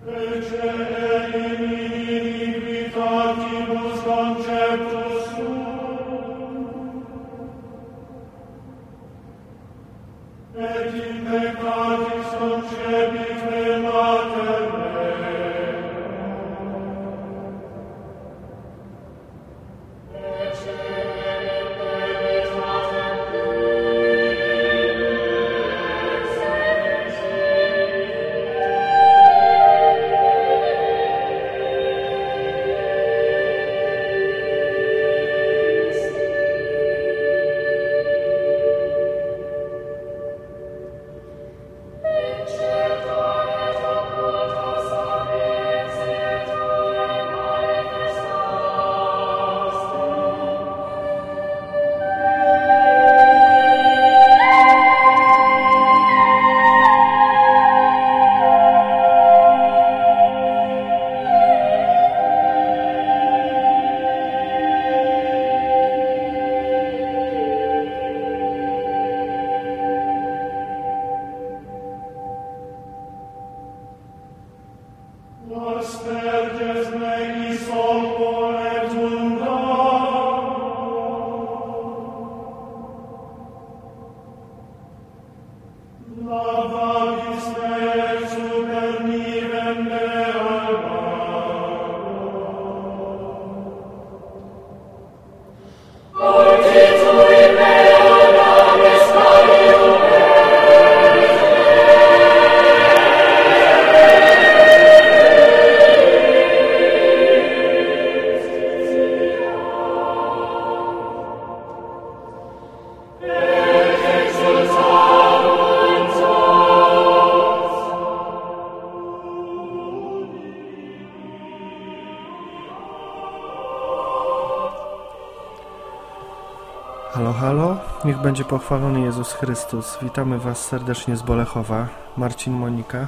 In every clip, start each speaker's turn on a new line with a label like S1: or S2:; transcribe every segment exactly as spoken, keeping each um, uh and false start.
S1: Halo, halo, niech będzie pochwalony Jezus Chrystus. Witamy Was serdecznie z Bolechowa. Marcin, Monika.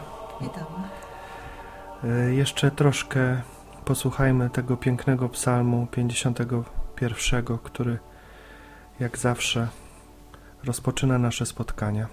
S2: Witamy.
S1: Jeszcze troszkę posłuchajmy tego pięknego psalmu pięćdziesiątego pierwszego, który jak zawsze rozpoczyna nasze spotkania.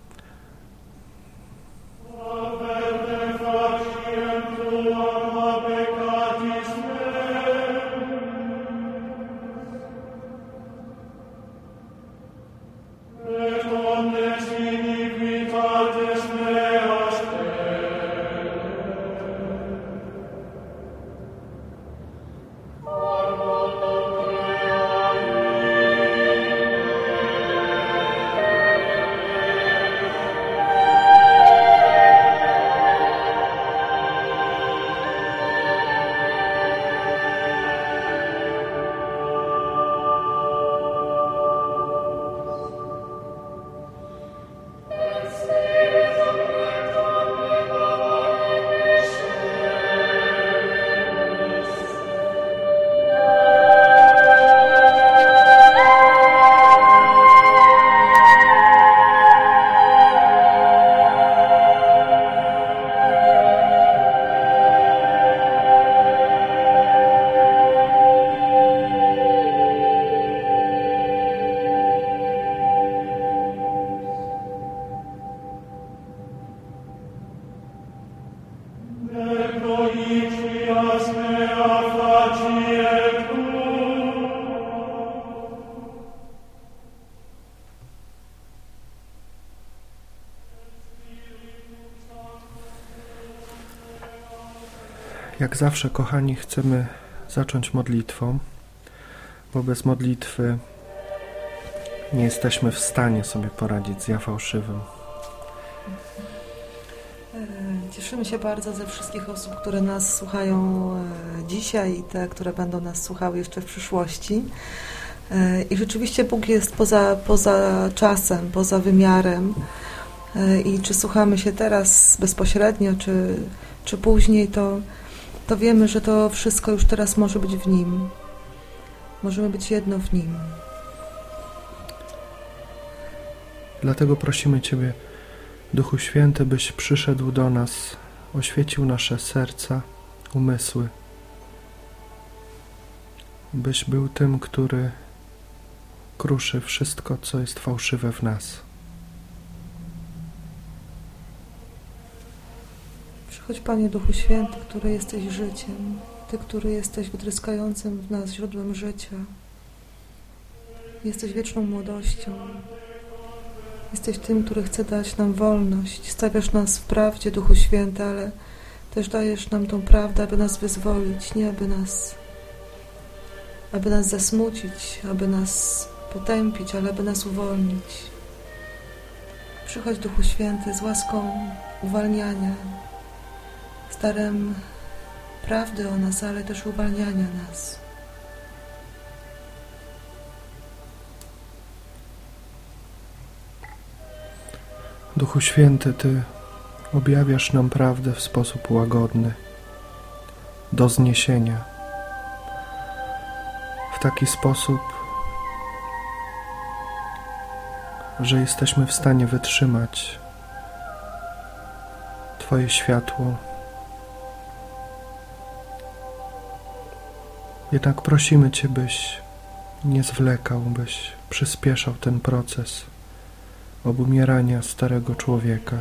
S1: Jak zawsze, kochani, chcemy zacząć modlitwą, bo bez modlitwy nie jesteśmy w stanie sobie poradzić z ja fałszywym.
S2: Cieszymy się bardzo ze wszystkich osób, które nas słuchają dzisiaj i te, które będą nas słuchały jeszcze w przyszłości. I rzeczywiście Bóg jest poza, poza czasem, poza wymiarem. I czy słuchamy się teraz bezpośrednio, czy, czy później, to to wiemy, że to wszystko już teraz może być w Nim. Możemy być jedno w Nim.
S1: Dlatego prosimy Ciebie, Duchu Święty, byś przyszedł do nas, oświecił nasze serca, umysły. Byś był tym, który kruszy wszystko, co jest fałszywe w nas.
S2: Przychodź, Panie Duchu Święty, który jesteś życiem, Ty, który jesteś wytryskającym w nas źródłem życia. Jesteś wieczną młodością. Jesteś tym, który chce dać nam wolność. Stawiasz nas w prawdzie, Duchu Święty, ale też dajesz nam tą prawdę, aby nas wyzwolić, nie aby nas, aby nas zasmucić, aby nas potępić, ale aby nas uwolnić. Przychodź, Duchu Święty, z łaską uwalniania, z darem prawdy o nas, ale też uwalniania nas.
S1: Duchu Święty, Ty objawiasz nam prawdę w sposób łagodny, do zniesienia, w taki sposób, że jesteśmy w stanie wytrzymać Twoje światło. Jednak prosimy Cię, byś nie zwlekał, byś przyspieszał ten proces obumierania starego człowieka.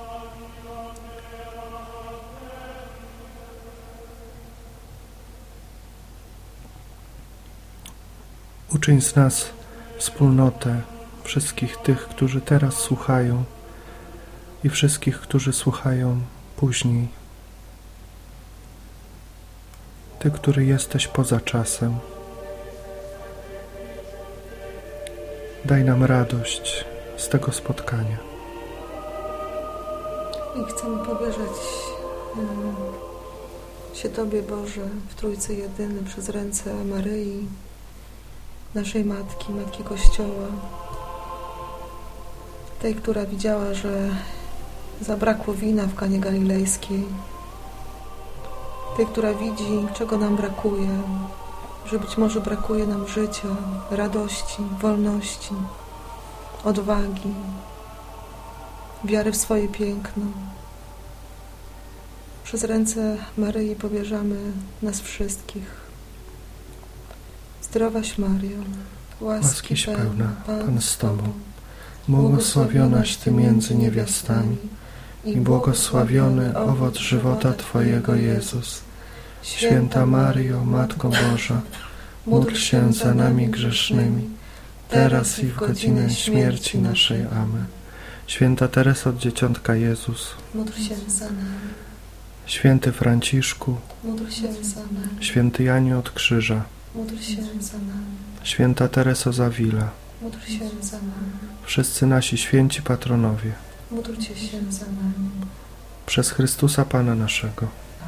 S1: Uczyń z nas wspólnotę wszystkich tych, którzy teraz słuchają i wszystkich, którzy słuchają później. Ty, który jesteś poza czasem, daj nam radość z tego spotkania.
S2: I chcemy powierzać um, się Tobie, Boże, w Trójcy Jedyny, przez ręce Maryi, naszej Matki, Matki Kościoła, tej, która widziała, że zabrakło wina w Kanie Galilejskiej, tej, która widzi, czego nam brakuje, że być może brakuje nam życia, radości, wolności, odwagi, wiary w swoje piękno. Przez ręce Maryi powierzamy nas wszystkich. Zdrowaś Maryjo, łaski pełna, Pan z Tobą, błogosławionaś Ty między niewiastami i błogosławiony owoc żywota Twojego, Jezus. Święta Maryjo, Matko Boża, módl się za nami grzesznymi, teraz i w godzinę śmierci naszej. Amen.
S1: Święta Tereso od Dzieciątka Jezus,
S2: módl się za nami.
S1: Święty Franciszku,
S2: módl się za nami.
S1: Święty Janiu od Krzyża,
S2: módl się za nami.
S1: Święta Tereso z Avila,
S2: módl się za nami.
S1: Wszyscy nasi święci patronowie,
S2: módlcie się za nami.
S1: Przez Chrystusa Pana naszego.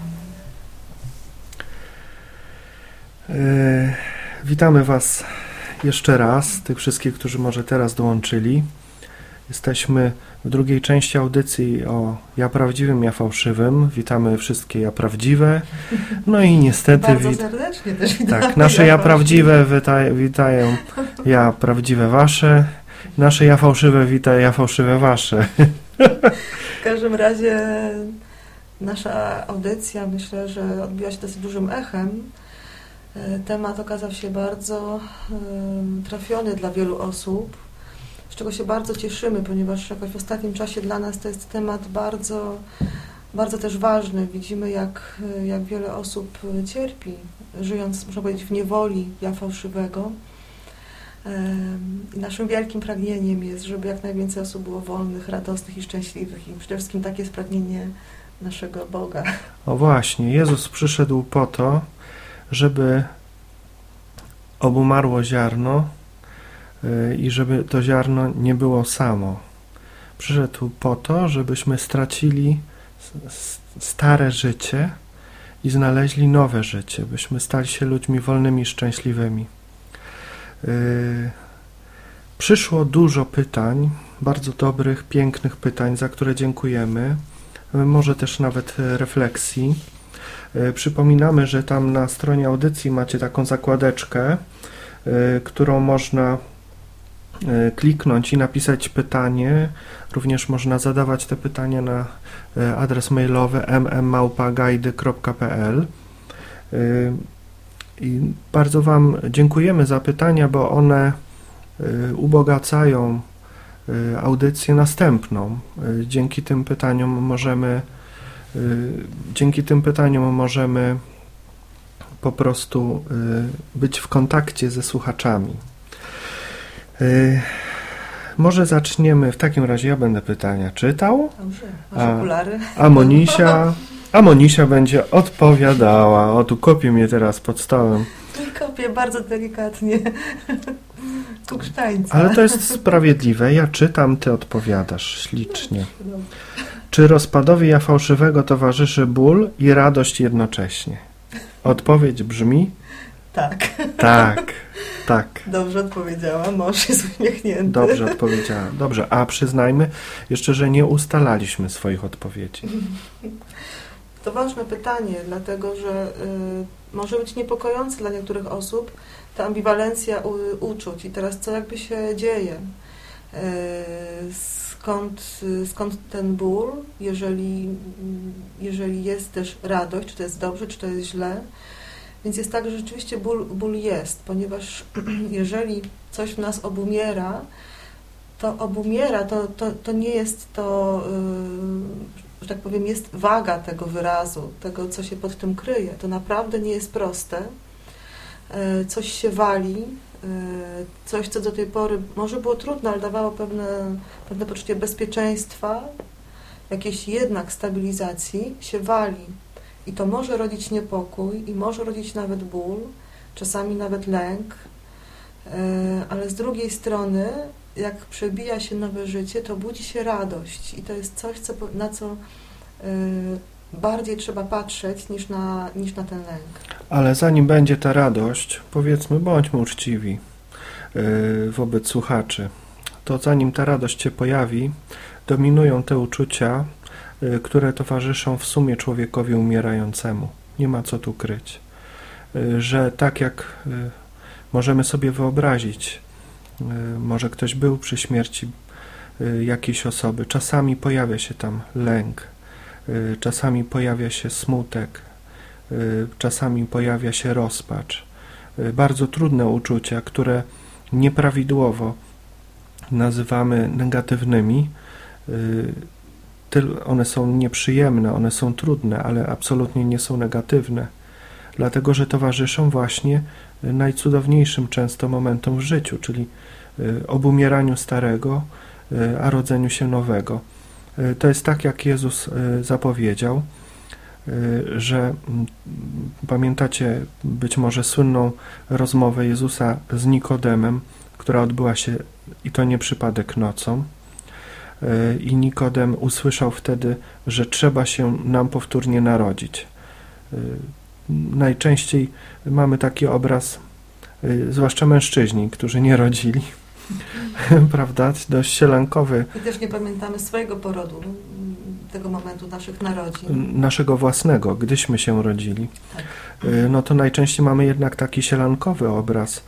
S1: Yy, witamy Was jeszcze raz, tych wszystkich, którzy może teraz dołączyli. Jesteśmy w drugiej części audycji o ja prawdziwym, ja fałszywym. Witamy wszystkie ja prawdziwe. No i niestety...
S2: Bardzo
S1: wit-
S2: serdecznie też witamy.
S1: Tak, nasze ja prawdziwe wita- witają ja prawdziwe wasze. Nasze ja fałszywe wita ja fałszywe wasze.
S2: W każdym razie nasza audycja, myślę, że odbiła się dosyć dużym echem. Temat okazał się bardzo um, trafiony dla wielu osób, z czego się bardzo cieszymy, ponieważ jakoś w ostatnim czasie dla nas to jest temat bardzo, bardzo też ważny. Widzimy, jak, jak wiele osób cierpi, żyjąc, można powiedzieć, w niewoli ja fałszywego. I naszym wielkim pragnieniem jest, żeby jak najwięcej osób było wolnych, radosnych i szczęśliwych. I przede wszystkim takie jest pragnienie naszego Boga.
S1: O właśnie, Jezus przyszedł po to, żeby obumarło ziarno yy, i żeby to ziarno nie było samo. Przyszedł po to, żebyśmy stracili s- stare życie i znaleźli nowe życie, byśmy stali się ludźmi wolnymi, szczęśliwymi. Yy, przyszło dużo pytań, bardzo dobrych, pięknych pytań, za które dziękujemy, yy, może też nawet refleksji. Yy, przypominamy, że tam na stronie audycji macie taką zakładeczkę, yy, którą można yy, kliknąć i napisać pytanie. Również można zadawać te pytania na yy, adres mailowy m m małpa gajdy kropka p l. Yy, I bardzo Wam dziękujemy za pytania, bo one y, ubogacają y, audycję następną. Y, dzięki tym pytaniom możemy Dzięki tym pytaniom możemy po prostu być w kontakcie ze słuchaczami. Może zaczniemy, w takim razie ja będę pytania czytał,
S2: Dobrze, masz okulary.
S1: A Monisia, a Monisia będzie odpowiadała. O, tu kopie mnie teraz pod stołem.
S2: Kopię bardzo delikatnie. Kuksztańca.
S1: Ale to jest sprawiedliwe. Ja czytam, ty odpowiadasz. Ślicznie. Czy rozpadowi ja fałszywego towarzyszy ból i radość jednocześnie? Odpowiedź brzmi...
S2: Tak.
S1: Tak, tak.
S2: Dobrze odpowiedziałam, mąż jest uśmiechnięty.
S1: Dobrze odpowiedziała. Dobrze, a przyznajmy jeszcze, że nie ustalaliśmy swoich odpowiedzi.
S2: To ważne pytanie, dlatego że y, może być niepokojące dla niektórych osób ta ambiwalencja u, uczuć. I teraz co jakby się dzieje? Y, skąd, y, skąd ten ból, jeżeli, jeżeli jest też radość, czy to jest dobrze, czy to jest źle? Więc jest tak, że rzeczywiście ból, ból jest, ponieważ jeżeli coś w nas obumiera, to obumiera, to, to, to nie jest to, yy, że tak powiem, jest waga tego wyrazu, tego, co się pod tym kryje. To naprawdę nie jest proste. Yy, coś się wali, yy, coś, co do tej pory może było trudne, ale dawało pewne, pewne poczucie bezpieczeństwa, jakiejś jednak stabilizacji, się wali. I to może rodzić niepokój i może rodzić nawet ból, czasami nawet lęk, ale z drugiej strony, jak przebija się nowe życie, to budzi się radość i to jest coś, co, na co bardziej trzeba patrzeć niż na, niż na ten lęk.
S1: Ale zanim będzie ta radość, powiedzmy, bądźmy uczciwi wobec słuchaczy, to zanim ta radość się pojawi, dominują te uczucia, które towarzyszą w sumie człowiekowi umierającemu. Nie ma co tu kryć. Że tak jak możemy sobie wyobrazić, może ktoś był przy śmierci jakiejś osoby, czasami pojawia się tam lęk, czasami pojawia się smutek, czasami pojawia się rozpacz. Bardzo trudne uczucia, które nieprawidłowo nazywamy negatywnymi. One są nieprzyjemne, one są trudne, ale absolutnie nie są negatywne, dlatego że towarzyszą właśnie najcudowniejszym często momentom w życiu, czyli obumieraniu starego, a rodzeniu się nowego. To jest tak, jak Jezus zapowiedział, że pamiętacie być może słynną rozmowę Jezusa z Nikodemem, która odbyła się, i to nie przypadek, nocą. I Nikodem usłyszał wtedy, że trzeba się nam powtórnie narodzić. Najczęściej mamy taki obraz, zwłaszcza mężczyźni, którzy nie rodzili, prawda, dość sielankowy.
S2: I też nie pamiętamy swojego porodu, tego momentu naszych narodzin.
S1: Naszego własnego, gdyśmy się rodzili.
S2: Tak.
S1: No to najczęściej mamy jednak taki sielankowy obraz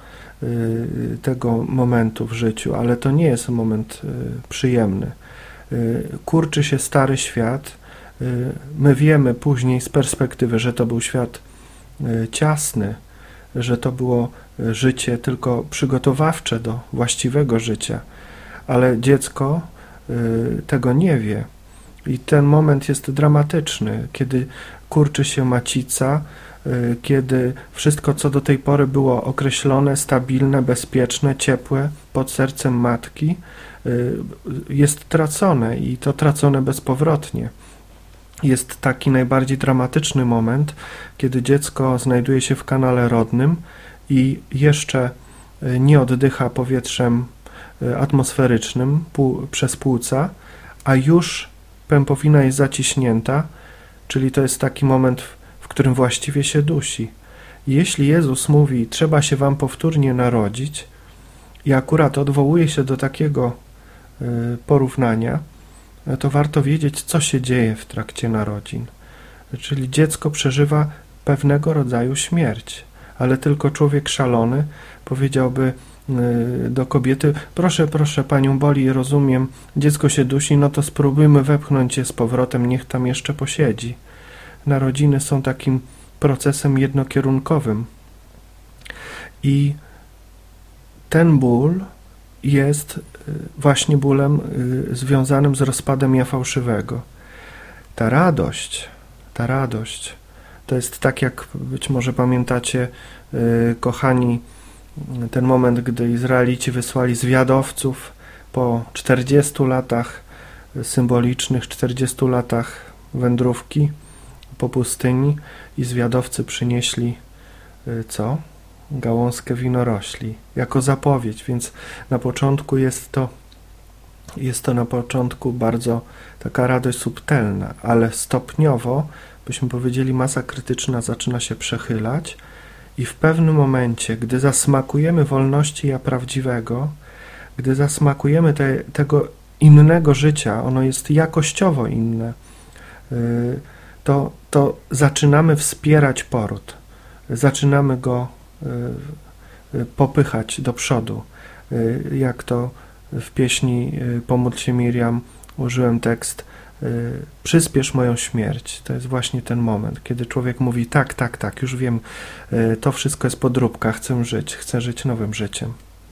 S1: tego momentu w życiu, ale to nie jest moment przyjemny. Kurczy się stary świat. My wiemy później z perspektywy, że to był świat ciasny, że to było życie tylko przygotowawcze do właściwego życia, ale dziecko tego nie wie. I ten moment jest dramatyczny, kiedy kurczy się macica, kiedy wszystko, co do tej pory było określone, stabilne, bezpieczne, ciepłe pod sercem matki, jest tracone i to tracone bezpowrotnie. Jest taki najbardziej dramatyczny moment, kiedy dziecko znajduje się w kanale rodnym i jeszcze nie oddycha powietrzem atmosferycznym przez płuca, a już pępowina jest zaciśnięta, czyli to jest taki moment, w którym właściwie się dusi. Jeśli Jezus mówi, trzeba się wam powtórnie narodzić, i akurat odwołuje się do takiego porównania, to warto wiedzieć, co się dzieje w trakcie narodzin. Czyli dziecko przeżywa pewnego rodzaju śmierć, ale tylko człowiek szalony powiedziałby do kobiety, proszę, proszę, panią boli, rozumiem, dziecko się dusi, no to spróbujmy wepchnąć je z powrotem, niech tam jeszcze posiedzi. Narodziny są takim procesem jednokierunkowym i ten ból jest właśnie bólem związanym z rozpadem ja fałszywego. Ta radość ta radość. To jest tak, jak być może pamiętacie, yy, kochani, ten moment, gdy Izraelici wysłali zwiadowców po czterdziestu latach symbolicznych, czterdziestu latach wędrówki po pustyni i zwiadowcy przynieśli yy, co? Gałązkę winorośli, jako zapowiedź, więc na początku jest to jest to na początku bardzo taka radość subtelna, ale stopniowo, byśmy powiedzieli, masa krytyczna zaczyna się przechylać i w pewnym momencie, gdy zasmakujemy wolności ja prawdziwego, gdy zasmakujemy te, tego innego życia, ono jest jakościowo inne, to, to zaczynamy wspierać poród, zaczynamy go popychać do przodu, jak to w pieśni Pomódl się Miriam użyłem tekst przyspiesz moją śmierć. To jest właśnie ten moment, kiedy człowiek mówi tak, tak, tak, już wiem, to wszystko jest podróbka, chcę żyć, chcę żyć nowym życiem.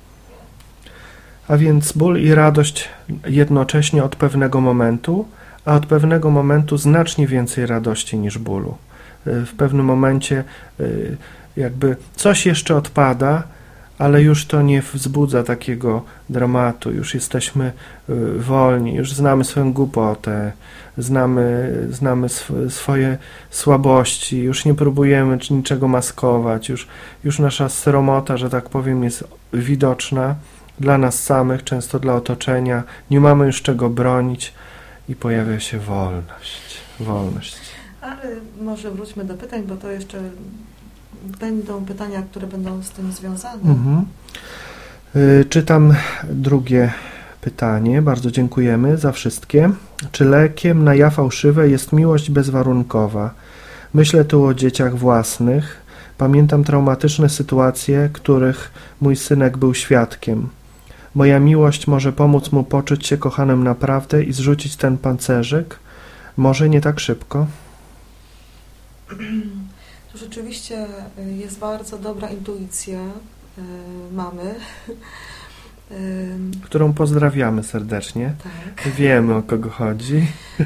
S1: A więc ból i radość jednocześnie od pewnego momentu, a od pewnego momentu znacznie więcej radości niż bólu. W pewnym momencie jakby coś jeszcze odpada, ale już to nie wzbudza takiego dramatu, już jesteśmy wolni, już znamy swoją głupotę, znamy, znamy sw- swoje słabości, już nie próbujemy niczego maskować, już, już nasza sromota, że tak powiem, jest widoczna dla nas samych, często dla otoczenia, nie mamy już czego bronić i pojawia się wolność, wolność.
S2: Ale może wróćmy do pytań, bo to jeszcze będą pytania, które będą z tym związane.
S1: Mhm. Y, czytam drugie pytanie. Bardzo dziękujemy za wszystkie. Czy lekiem na ja fałszywe jest miłość bezwarunkowa? Myślę tu o dzieciach własnych. Pamiętam traumatyczne sytuacje, których mój synek był świadkiem. Moja miłość może pomóc mu poczuć się kochanym naprawdę i zrzucić ten pancerzyk? Może nie tak szybko?
S2: To rzeczywiście jest bardzo dobra intuicja y, mamy. y,
S1: Którą pozdrawiamy serdecznie.
S2: tak.
S1: Wiemy, o kogo chodzi.
S2: Y,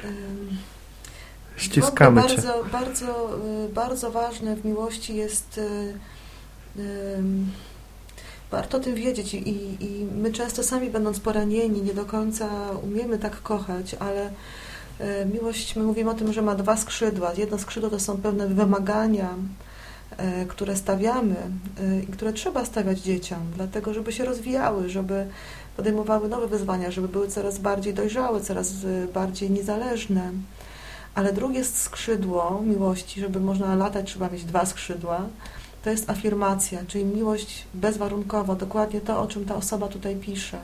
S1: Ściskamy cię.
S2: bardzo, bardzo, y, bardzo ważne w miłości jest y, y, warto o tym wiedzieć i, i my często sami, będąc poranieni, nie do końca umiemy tak kochać, ale miłość, my mówimy o tym, że ma dwa skrzydła. Jedno skrzydło to są pewne wymagania, które stawiamy i które trzeba stawiać dzieciom, dlatego żeby się rozwijały, żeby podejmowały nowe wyzwania, żeby były coraz bardziej dojrzałe, coraz bardziej niezależne. Ale drugie skrzydło miłości, żeby można latać, trzeba mieć dwa skrzydła, to jest afirmacja, czyli miłość bezwarunkowa, dokładnie to, o czym ta osoba tutaj pisze.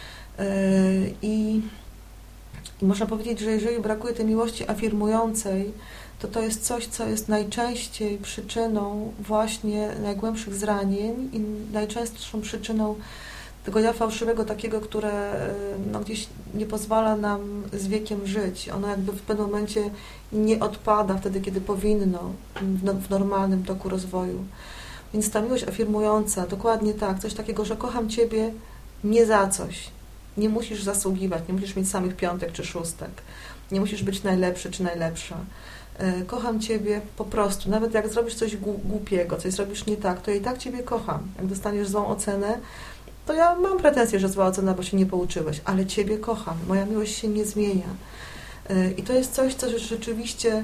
S2: I I można powiedzieć, że jeżeli brakuje tej miłości afirmującej, to to jest coś, co jest najczęściej przyczyną właśnie najgłębszych zranień i najczęstszą przyczyną tego ja fałszywego, takiego, które no, gdzieś nie pozwala nam z wiekiem żyć. Ono jakby w pewnym momencie nie odpada wtedy, kiedy powinno w, no, w normalnym toku rozwoju. Więc ta miłość afirmująca, dokładnie tak, coś takiego, że kocham Ciebie nie za coś. Nie musisz zasługiwać, nie musisz mieć samych piątek czy szóstek, nie musisz być najlepszy czy najlepsza. Kocham Ciebie po prostu, nawet jak zrobisz coś głupiego, coś zrobisz nie tak, to ja i tak Ciebie kocham. Jak dostaniesz złą ocenę, to ja mam pretensję, że zła ocena, bo się nie pouczyłeś, ale Ciebie kocham, moja miłość się nie zmienia. I to jest coś, co rzeczywiście,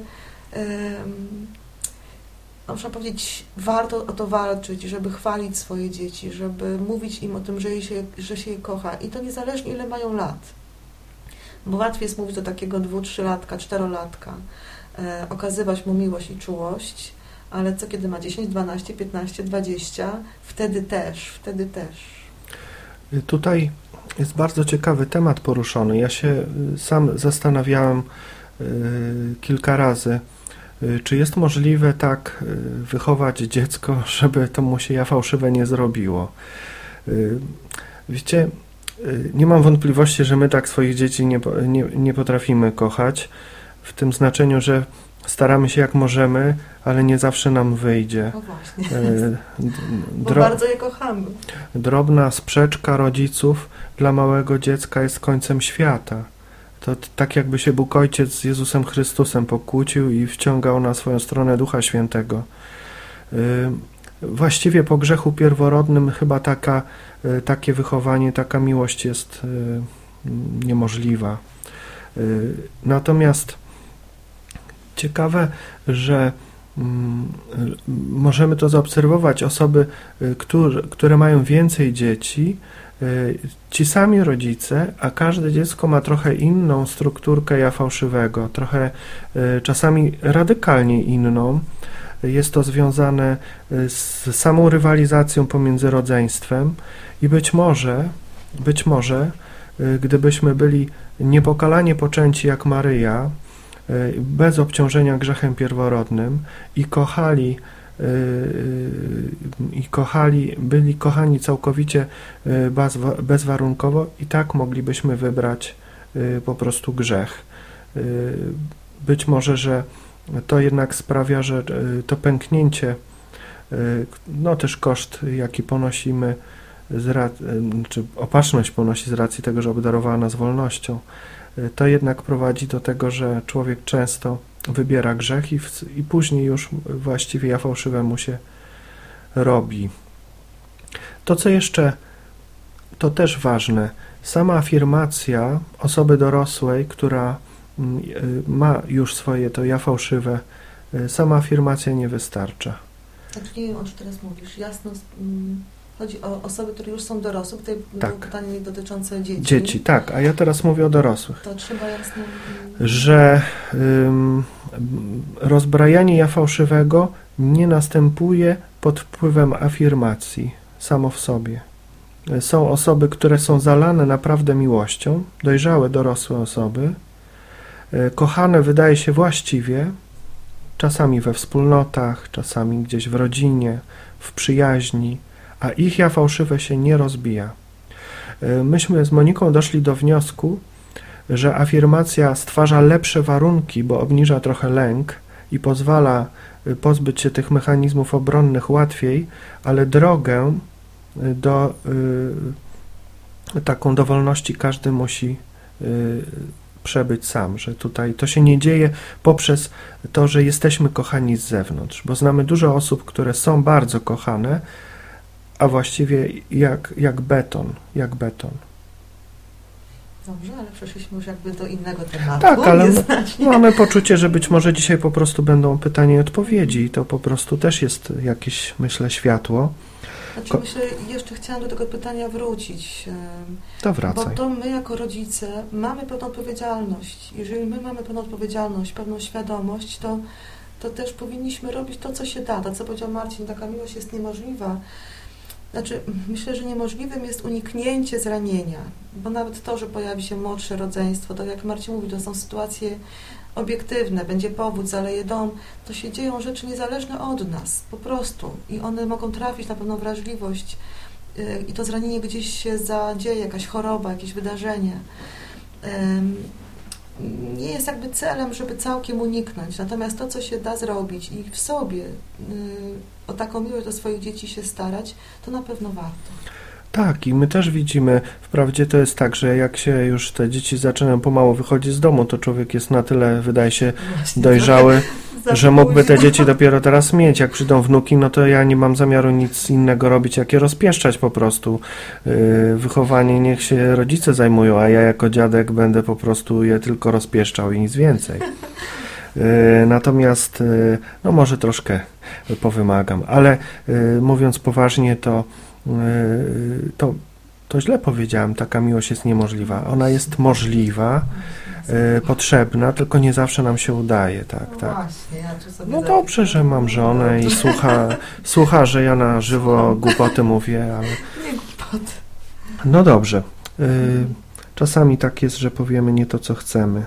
S2: można powiedzieć, warto o to walczyć, żeby chwalić swoje dzieci, żeby mówić im o tym, że, się, że się je kocha. I to niezależnie, ile mają lat. Bo łatwiej jest mówić do takiego dwu, trzylatka, czterolatka, e, okazywać mu miłość i czułość, ale co kiedy ma dziesięć, dwanaście, piętnaście, dwadzieścia, wtedy też, wtedy też.
S1: Tutaj jest bardzo ciekawy temat poruszony. Ja się sam zastanawiałem y, kilka razy, czy jest możliwe tak wychować dziecko, żeby to mu się ja fałszywe nie zrobiło. Wiecie, nie mam wątpliwości, że my tak swoich dzieci nie, nie, nie potrafimy kochać, w tym znaczeniu, że staramy się jak możemy, ale nie zawsze nam wyjdzie.
S2: No właśnie,
S1: Dro-
S2: bo bardzo je kochamy.
S1: Drobna sprzeczka rodziców dla małego dziecka jest końcem świata. To t- tak jakby się Bóg Ojciec z Jezusem Chrystusem pokłócił i wciągał na swoją stronę Ducha Świętego. Y, właściwie po grzechu pierworodnym chyba taka, y, takie wychowanie, taka miłość jest y, niemożliwa. Y, natomiast ciekawe, że mm, możemy to zaobserwować. Osoby, y, które, które mają więcej dzieci, ci sami rodzice, a każde dziecko ma trochę inną strukturkę ja fałszywego, trochę czasami radykalnie inną. Jest to związane z samą rywalizacją pomiędzy rodzeństwem i być może, być może, gdybyśmy byli niepokalanie poczęci jak Maryja, bez obciążenia grzechem pierworodnym i kochali i kochali, byli kochani całkowicie bezwarunkowo, i tak moglibyśmy wybrać po prostu grzech. Być może, że to jednak sprawia, że to pęknięcie, no też koszt, jaki ponosimy, z racji, czy opatrzność ponosi z racji tego, że obdarowała nas wolnością, to jednak prowadzi do tego, że człowiek często wybiera grzech i, w, i później już właściwie ja fałszywemu się robi. To, co jeszcze, to też ważne, sama afirmacja osoby dorosłej, która ma już swoje to ja fałszywe, sama afirmacja nie wystarcza.
S2: Znaczy nie wiem, o czym teraz mówisz. Jasno, chodzi o osoby, które już są dorosłe. Tutaj
S1: tak.
S2: było pytanie dotyczące dzieci.
S1: Dzieci, tak, a ja teraz mówię o dorosłych.
S2: To trzeba jasno...
S1: Że ym, rozbrajanie ja fałszywego nie następuje pod wpływem afirmacji samo w sobie. Są osoby, które są zalane naprawdę miłością, dojrzałe, dorosłe osoby, kochane wydaje się właściwie, czasami we wspólnotach, czasami gdzieś w rodzinie, w przyjaźni, a ich ja fałszywe się nie rozbija. Myśmy z Moniką doszli do wniosku, że afirmacja stwarza lepsze warunki, bo obniża trochę lęk i pozwala pozbyć się tych mechanizmów obronnych łatwiej, ale drogę do y, taką do wolności każdy musi y, przebyć sam, że tutaj to się nie dzieje poprzez to, że jesteśmy kochani z zewnątrz, bo znamy dużo osób, które są bardzo kochane, a właściwie jak, jak beton, jak beton.
S2: Dobrze, ale przeszliśmy już jakby do innego tematu.
S1: Tak, ale mamy poczucie, że być może dzisiaj po prostu będą pytania i odpowiedzi i to po prostu też jest jakieś, myślę, światło.
S2: Znaczy,
S1: Ko-
S2: myślę, jeszcze chciałam do tego pytania wrócić.
S1: To wracaj.
S2: Bo to my jako rodzice mamy pewną odpowiedzialność. Jeżeli my mamy pewną odpowiedzialność, pewną świadomość, to, to też powinniśmy robić to, co się da. To, co powiedział Marcin, taka miłość jest niemożliwa. Znaczy, myślę, że niemożliwym jest uniknięcie zranienia, bo nawet to, że pojawi się młodsze rodzeństwo, to jak Marcin mówi, to są sytuacje obiektywne, będzie powódź, zaleje dom, to się dzieją rzeczy niezależne od nas, po prostu. I one mogą trafić na pewną wrażliwość yy, i to zranienie gdzieś się zadzieje, jakaś choroba, jakieś wydarzenie. Yy, nie jest jakby celem, żeby całkiem uniknąć. Natomiast to, co się da zrobić i w sobie yy, o taką miłość do swoich dzieci się starać, to na pewno warto.
S1: Tak, i my też widzimy, wprawdzie to jest tak, że jak się już te dzieci zaczynają pomału wychodzić z domu, to człowiek jest na tyle, wydaje się, Właśnie, dojrzały, że mógłby te dzieci dopiero teraz mieć. Jak przyjdą wnuki, no to ja nie mam zamiaru nic innego robić, jak je rozpieszczać po prostu. Yy, wychowanie niech się rodzice zajmują, a ja jako dziadek będę po prostu je tylko rozpieszczał i nic więcej. Yy, natomiast, yy, no może troszkę powymagam, ale yy, mówiąc poważnie, to To, to źle powiedziałem, taka miłość jest niemożliwa. Ona jest możliwa, e, potrzebna, tylko nie zawsze nam się udaje. Tak,
S2: no
S1: tak.
S2: Właśnie, ja sobie
S1: No dobrze, że mam żonę i słucha, słucha, że ja na żywo głupoty mówię, ale...
S2: Nie głupoty.
S1: No dobrze. E, czasami tak jest, że powiemy nie to, co chcemy.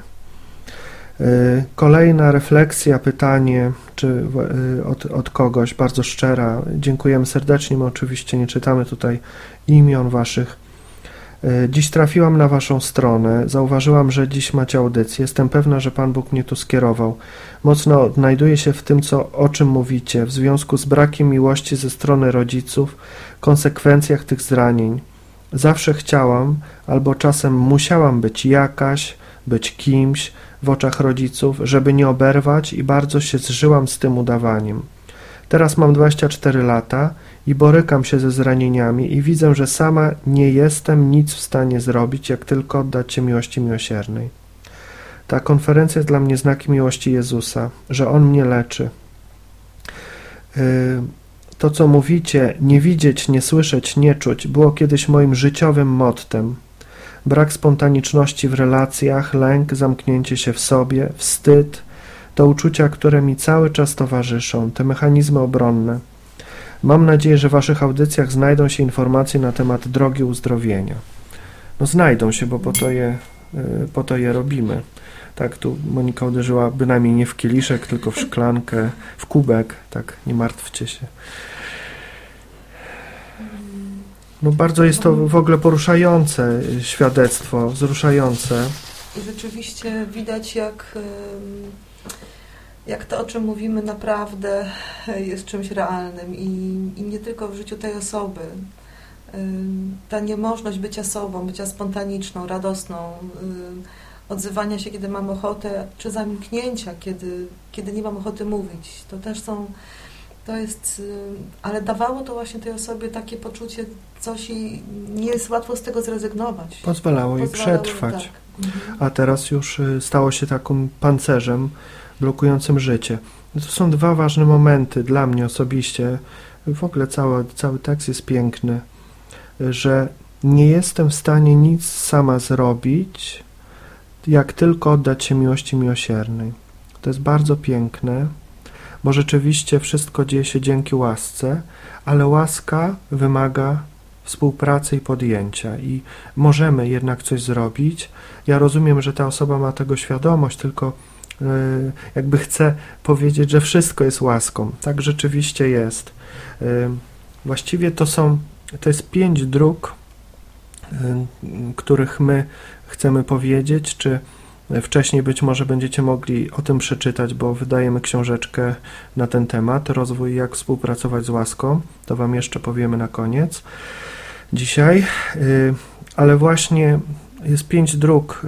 S1: Kolejna refleksja, pytanie czy od, od kogoś, bardzo szczera. Dziękujemy serdecznie, my oczywiście nie czytamy tutaj imion waszych. Dziś trafiłam na waszą stronę, zauważyłam, że dziś macie audycję. Jestem pewna, że Pan Bóg mnie tu skierował. Mocno odnajduję się w tym, co, o czym mówicie, w związku z brakiem miłości ze strony rodziców, konsekwencjach tych zranień. Zawsze chciałam, albo czasem musiałam być jakaś, być kimś w oczach rodziców, żeby nie oberwać i bardzo się zżyłam z tym udawaniem. Teraz mam dwadzieścia cztery lata i borykam się ze zranieniami i widzę, że sama nie jestem nic w stanie zrobić, jak tylko oddać się miłości miłosiernej. Ta konferencja jest dla mnie znakiem miłości Jezusa, że On mnie leczy. To, co mówicie, nie widzieć, nie słyszeć, nie czuć, było kiedyś moim życiowym mottem. Brak spontaniczności w relacjach, lęk, zamknięcie się w sobie, wstyd, to uczucia, które mi cały czas towarzyszą, te mechanizmy obronne. Mam nadzieję, że w waszych audycjach znajdą się informacje na temat drogi uzdrowienia. No znajdą się, bo po to je, po to je robimy. Tak, tu Monika uderzyła bynajmniej nie w kieliszek, tylko w szklankę, w kubek. Tak, nie martwcie się. No bardzo jest to w ogóle poruszające świadectwo, wzruszające.
S2: I rzeczywiście widać, jak, jak to, o czym mówimy, naprawdę jest czymś realnym. I, i nie tylko w życiu tej osoby. Ta niemożność bycia sobą, bycia spontaniczną, radosną, odzywania się, kiedy mam ochotę, czy zamknięcia, kiedy, kiedy nie mam ochoty mówić. To też są, to jest, ale dawało to właśnie tej osobie takie poczucie coś i nie jest łatwo z tego zrezygnować.
S1: Pozwalało jej przetrwać.
S2: Tak. Mhm.
S1: A teraz już stało się takim pancerzem blokującym życie. To są dwa ważne momenty dla mnie osobiście. W ogóle cały, cały tekst jest piękny, że nie jestem w stanie nic sama zrobić, jak tylko oddać się miłości miłosiernej. To jest bardzo piękne, bo rzeczywiście wszystko dzieje się dzięki łasce, ale łaska wymaga współpracy i podjęcia i możemy jednak coś zrobić. Ja rozumiem, że ta osoba ma tego świadomość, tylko yy, jakby chcę powiedzieć, że wszystko jest łaską. Tak rzeczywiście jest. Yy, właściwie to są, to jest pięć dróg, yy, których my chcemy powiedzieć, czy wcześniej być może będziecie mogli o tym przeczytać, bo wydajemy książeczkę na ten temat, rozwój jak współpracować z łaską, to wam jeszcze powiemy na koniec dzisiaj, ale właśnie jest pięć dróg,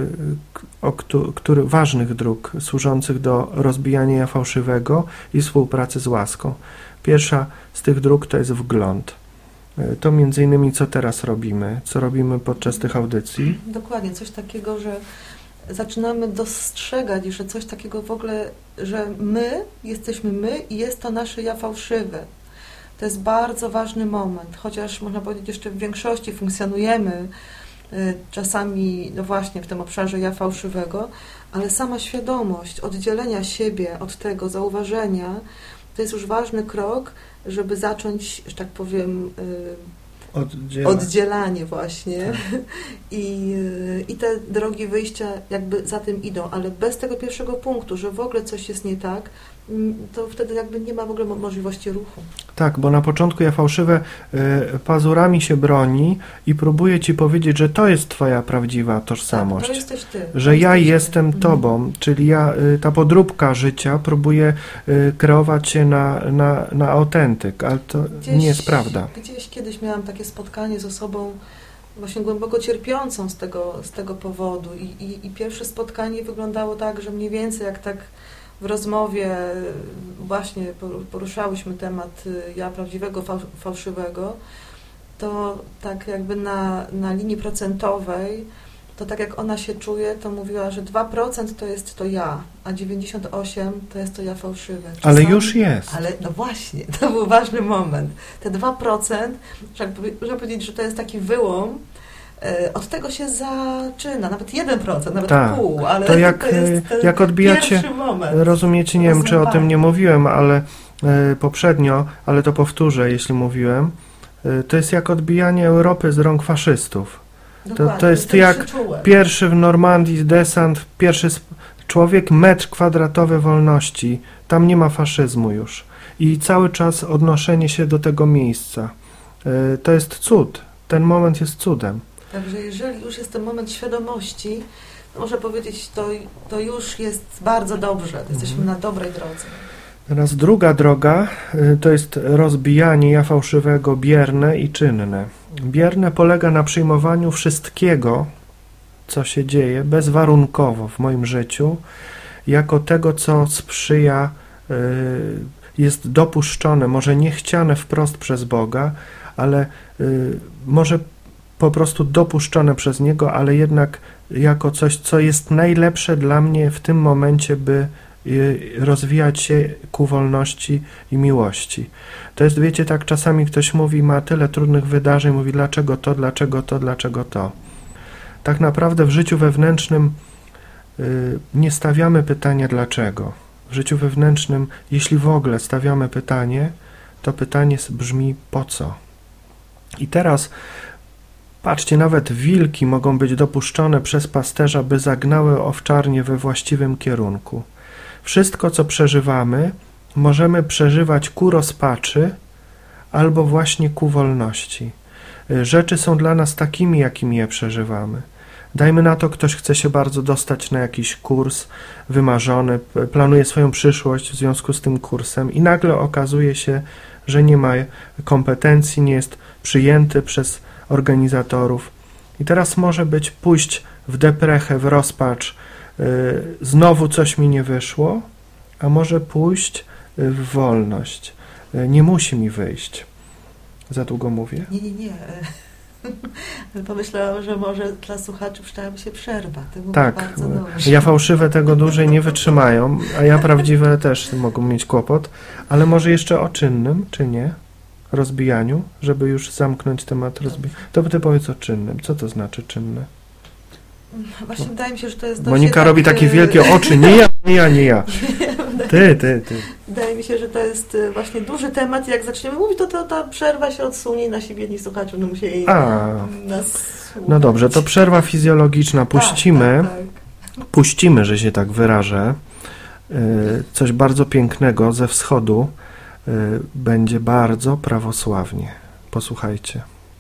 S1: o który, ważnych dróg służących do rozbijania ja fałszywego i współpracy z łaską. Pierwsza z tych dróg to jest wgląd. To między innymi co teraz robimy, co robimy podczas tych audycji.
S2: Dokładnie, coś takiego, że zaczynamy dostrzegać, że coś takiego w ogóle, że my jesteśmy my i jest to nasze ja fałszywe. To jest bardzo ważny moment, chociaż można powiedzieć jeszcze w większości funkcjonujemy czasami, no właśnie w tym obszarze ja fałszywego, ale sama świadomość oddzielenia siebie od tego, zauważenia, to jest już ważny krok, żeby zacząć, że tak powiem,
S1: Oddziela.
S2: oddzielanie właśnie. Tak. I, I te drogi wyjścia jakby za tym idą, ale bez tego pierwszego punktu, że w ogóle coś jest nie tak, to wtedy jakby nie ma w ogóle możliwości ruchu.
S1: Tak, bo na początku ja fałszywe y, pazurami się broni i próbuje ci powiedzieć, że to jest twoja prawdziwa tożsamość.
S2: Tak, to jesteś ty.
S1: Że
S2: to
S1: ja
S2: jesteś
S1: jestem
S2: ty.
S1: tobą, mhm. czyli ja, y, ta podróbka życia próbuje y, kreować się na, na, na autentyk, ale to
S2: gdzieś,
S1: nie jest prawda.
S2: Gdzieś kiedyś miałam takie spotkanie z osobą właśnie głęboko cierpiącą z tego, z tego powodu I, i, i pierwsze spotkanie wyglądało tak, że mniej więcej jak tak w rozmowie właśnie poruszałyśmy temat ja prawdziwego, fałszywego, to tak jakby na, na linii procentowej, to tak jak ona się czuje, to mówiła, że dwa procent to jest to ja, a dziewięćdziesiąt osiem procent to jest to ja fałszywe. Czasami,
S1: ale już jest.
S2: Ale no właśnie, to był ważny moment. Te dwa procent, można powiedzieć, że to jest taki wyłom, od tego się zaczyna, nawet jeden procent, nawet
S1: tak,
S2: pół, ale
S1: to jak,
S2: to jest ten
S1: jak odbijacie,
S2: moment.
S1: Rozumiecie, nie wiem, czy o tym nie mówiłem, ale y, poprzednio, ale to powtórzę, jeśli mówiłem, y, to jest jak odbijanie Europy z rąk faszystów. To, to jest jak pierwszy w Normandii desant, pierwszy człowiek, metr kwadratowy wolności, tam nie ma faszyzmu już i cały czas odnoszenie się do tego miejsca. Y, to jest cud, ten moment jest cudem.
S2: Także jeżeli już jest ten moment świadomości, to można powiedzieć, to, to już jest bardzo dobrze. Jesteśmy mhm. na dobrej drodze.
S1: Teraz druga droga to jest rozbijanie ja fałszywego bierne i czynne. Bierne polega na przyjmowaniu wszystkiego, co się dzieje bezwarunkowo w moim życiu, jako tego, co sprzyja, jest dopuszczone, może nie chciane wprost przez Boga, ale może po prostu dopuszczone przez Niego, ale jednak jako coś, co jest najlepsze dla mnie w tym momencie, by rozwijać się ku wolności i miłości. To jest, wiecie, tak czasami ktoś mówi, ma tyle trudnych wydarzeń, mówi dlaczego to, dlaczego to, dlaczego to. Tak naprawdę w życiu wewnętrznym y, nie stawiamy pytania dlaczego. W życiu wewnętrznym, jeśli w ogóle stawiamy pytanie, to pytanie brzmi po co. I teraz patrzcie, nawet wilki mogą być dopuszczone przez pasterza, by zagnały owczarnię we właściwym kierunku. Wszystko, co przeżywamy, możemy przeżywać ku rozpaczy albo właśnie ku wolności. Rzeczy są dla nas takimi, jakimi je przeżywamy. Dajmy na to, ktoś chce się bardzo dostać na jakiś kurs wymarzony, planuje swoją przyszłość w związku z tym kursem i nagle okazuje się, że nie ma kompetencji, nie jest przyjęty przez organizatorów. I teraz może być pójść w deprechę, w rozpacz, yy, znowu coś mi nie wyszło, a może pójść w wolność. Yy, nie musi mi wyjść. Za długo mówię?
S2: Nie, nie, nie. Ale pomyślałam, że może dla słuchaczy przydałaby się przerwa.
S1: Tak, ja fałszywe tego dłużej nie wytrzymają, a ja prawdziwe też mogą mieć kłopot, ale może jeszcze o czynnym, czy nie? Rozbijaniu, żeby już zamknąć temat rozbijania. To ty powiedz o czynnym. Co to znaczy czynne?
S2: Właśnie wydaje mi się, że to jest
S1: Monika
S2: tak,
S1: robi takie wielkie oczy. Nie ja, nie ja, nie ja. Ty, ty, ty.
S2: Wydaje mi się, że to jest właśnie duży temat. Jak zaczniemy mówić, to, to ta przerwa się odsunie i nasi biedni słuchacze będą musieli A, nas słuchać.
S1: No dobrze, to przerwa fizjologiczna. Puścimy,
S2: tak, tak, tak.
S1: puścimy, że się tak wyrażę, coś bardzo pięknego ze wschodu. Będzie bardzo prawosławnie. Posłuchajcie.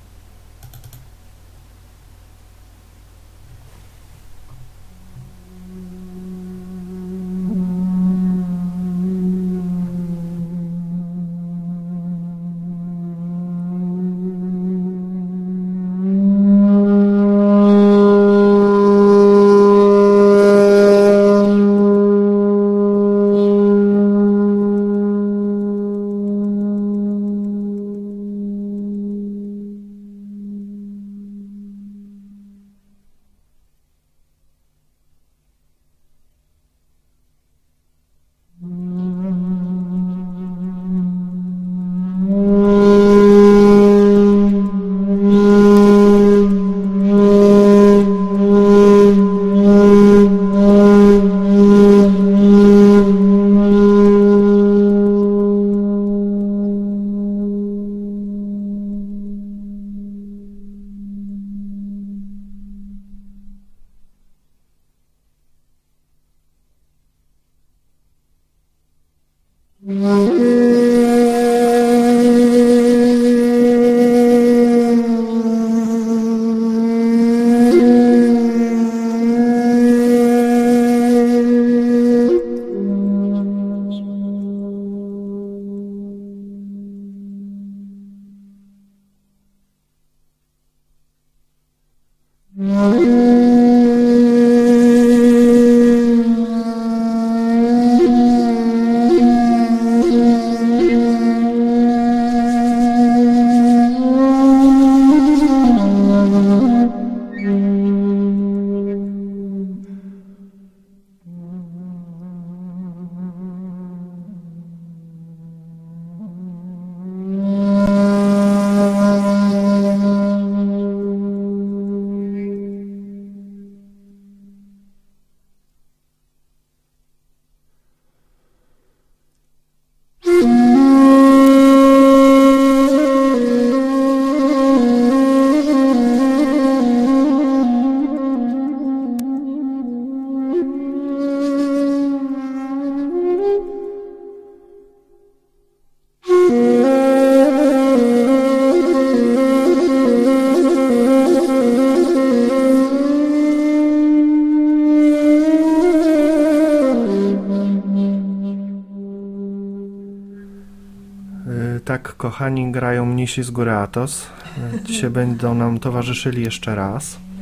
S1: Tak, kochani, grają mnisi z góry Athos. Dzisiaj będą nam towarzyszyli jeszcze raz.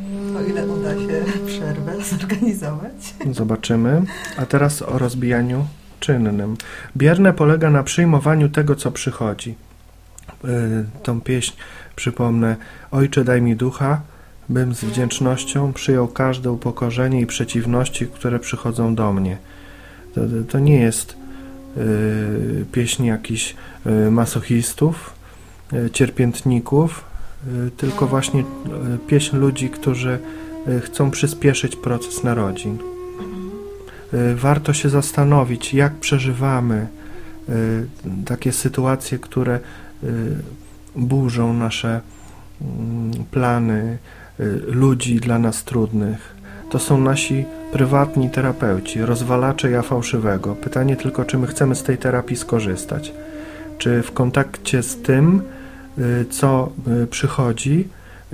S2: o ile uda się przerwę zorganizować.
S1: Zobaczymy. A teraz o rozbijaniu czynnym. Bierne polega na przyjmowaniu tego, co przychodzi. Yy, tą pieśń przypomnę. Ojcze, daj mi ducha, bym z wdzięcznością przyjął każde upokorzenie i przeciwności, które przychodzą do mnie. To, to nie jest yy, pieśń jakichś yy, masochistów, yy, cierpiętników, yy, tylko właśnie yy, pieśń ludzi, którzy yy, chcą przyspieszyć proces narodzin. Yy, warto się zastanowić, jak przeżywamy yy, takie sytuacje, które yy, burzą nasze yy, plany, ludzi dla nas trudnych. To są nasi prywatni terapeuci, rozwalacze ja fałszywego. Pytanie tylko, czy my chcemy z tej terapii skorzystać. Czy w kontakcie z tym, co przychodzi,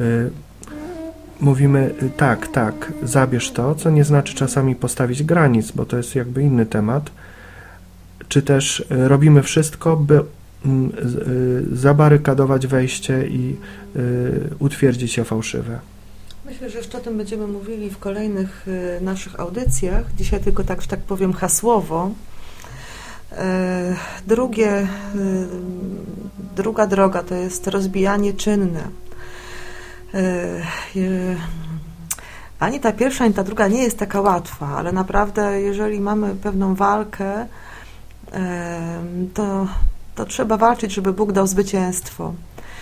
S1: mówimy tak, tak, zabierz to, co nie znaczy czasami postawić granic, bo to jest jakby inny temat. Czy też robimy wszystko, by zabarykadować wejście i y, utwierdzić je fałszywe.
S2: Myślę, że jeszcze o tym będziemy mówili w kolejnych y, naszych audycjach. Dzisiaj tylko tak, że tak powiem hasłowo. Y, drugie, y, druga droga to jest rozbijanie czynne. Y, y, ani ta pierwsza, ani ta druga nie jest taka łatwa, ale naprawdę jeżeli mamy pewną walkę, y, to to trzeba walczyć, żeby Bóg dał zwycięstwo.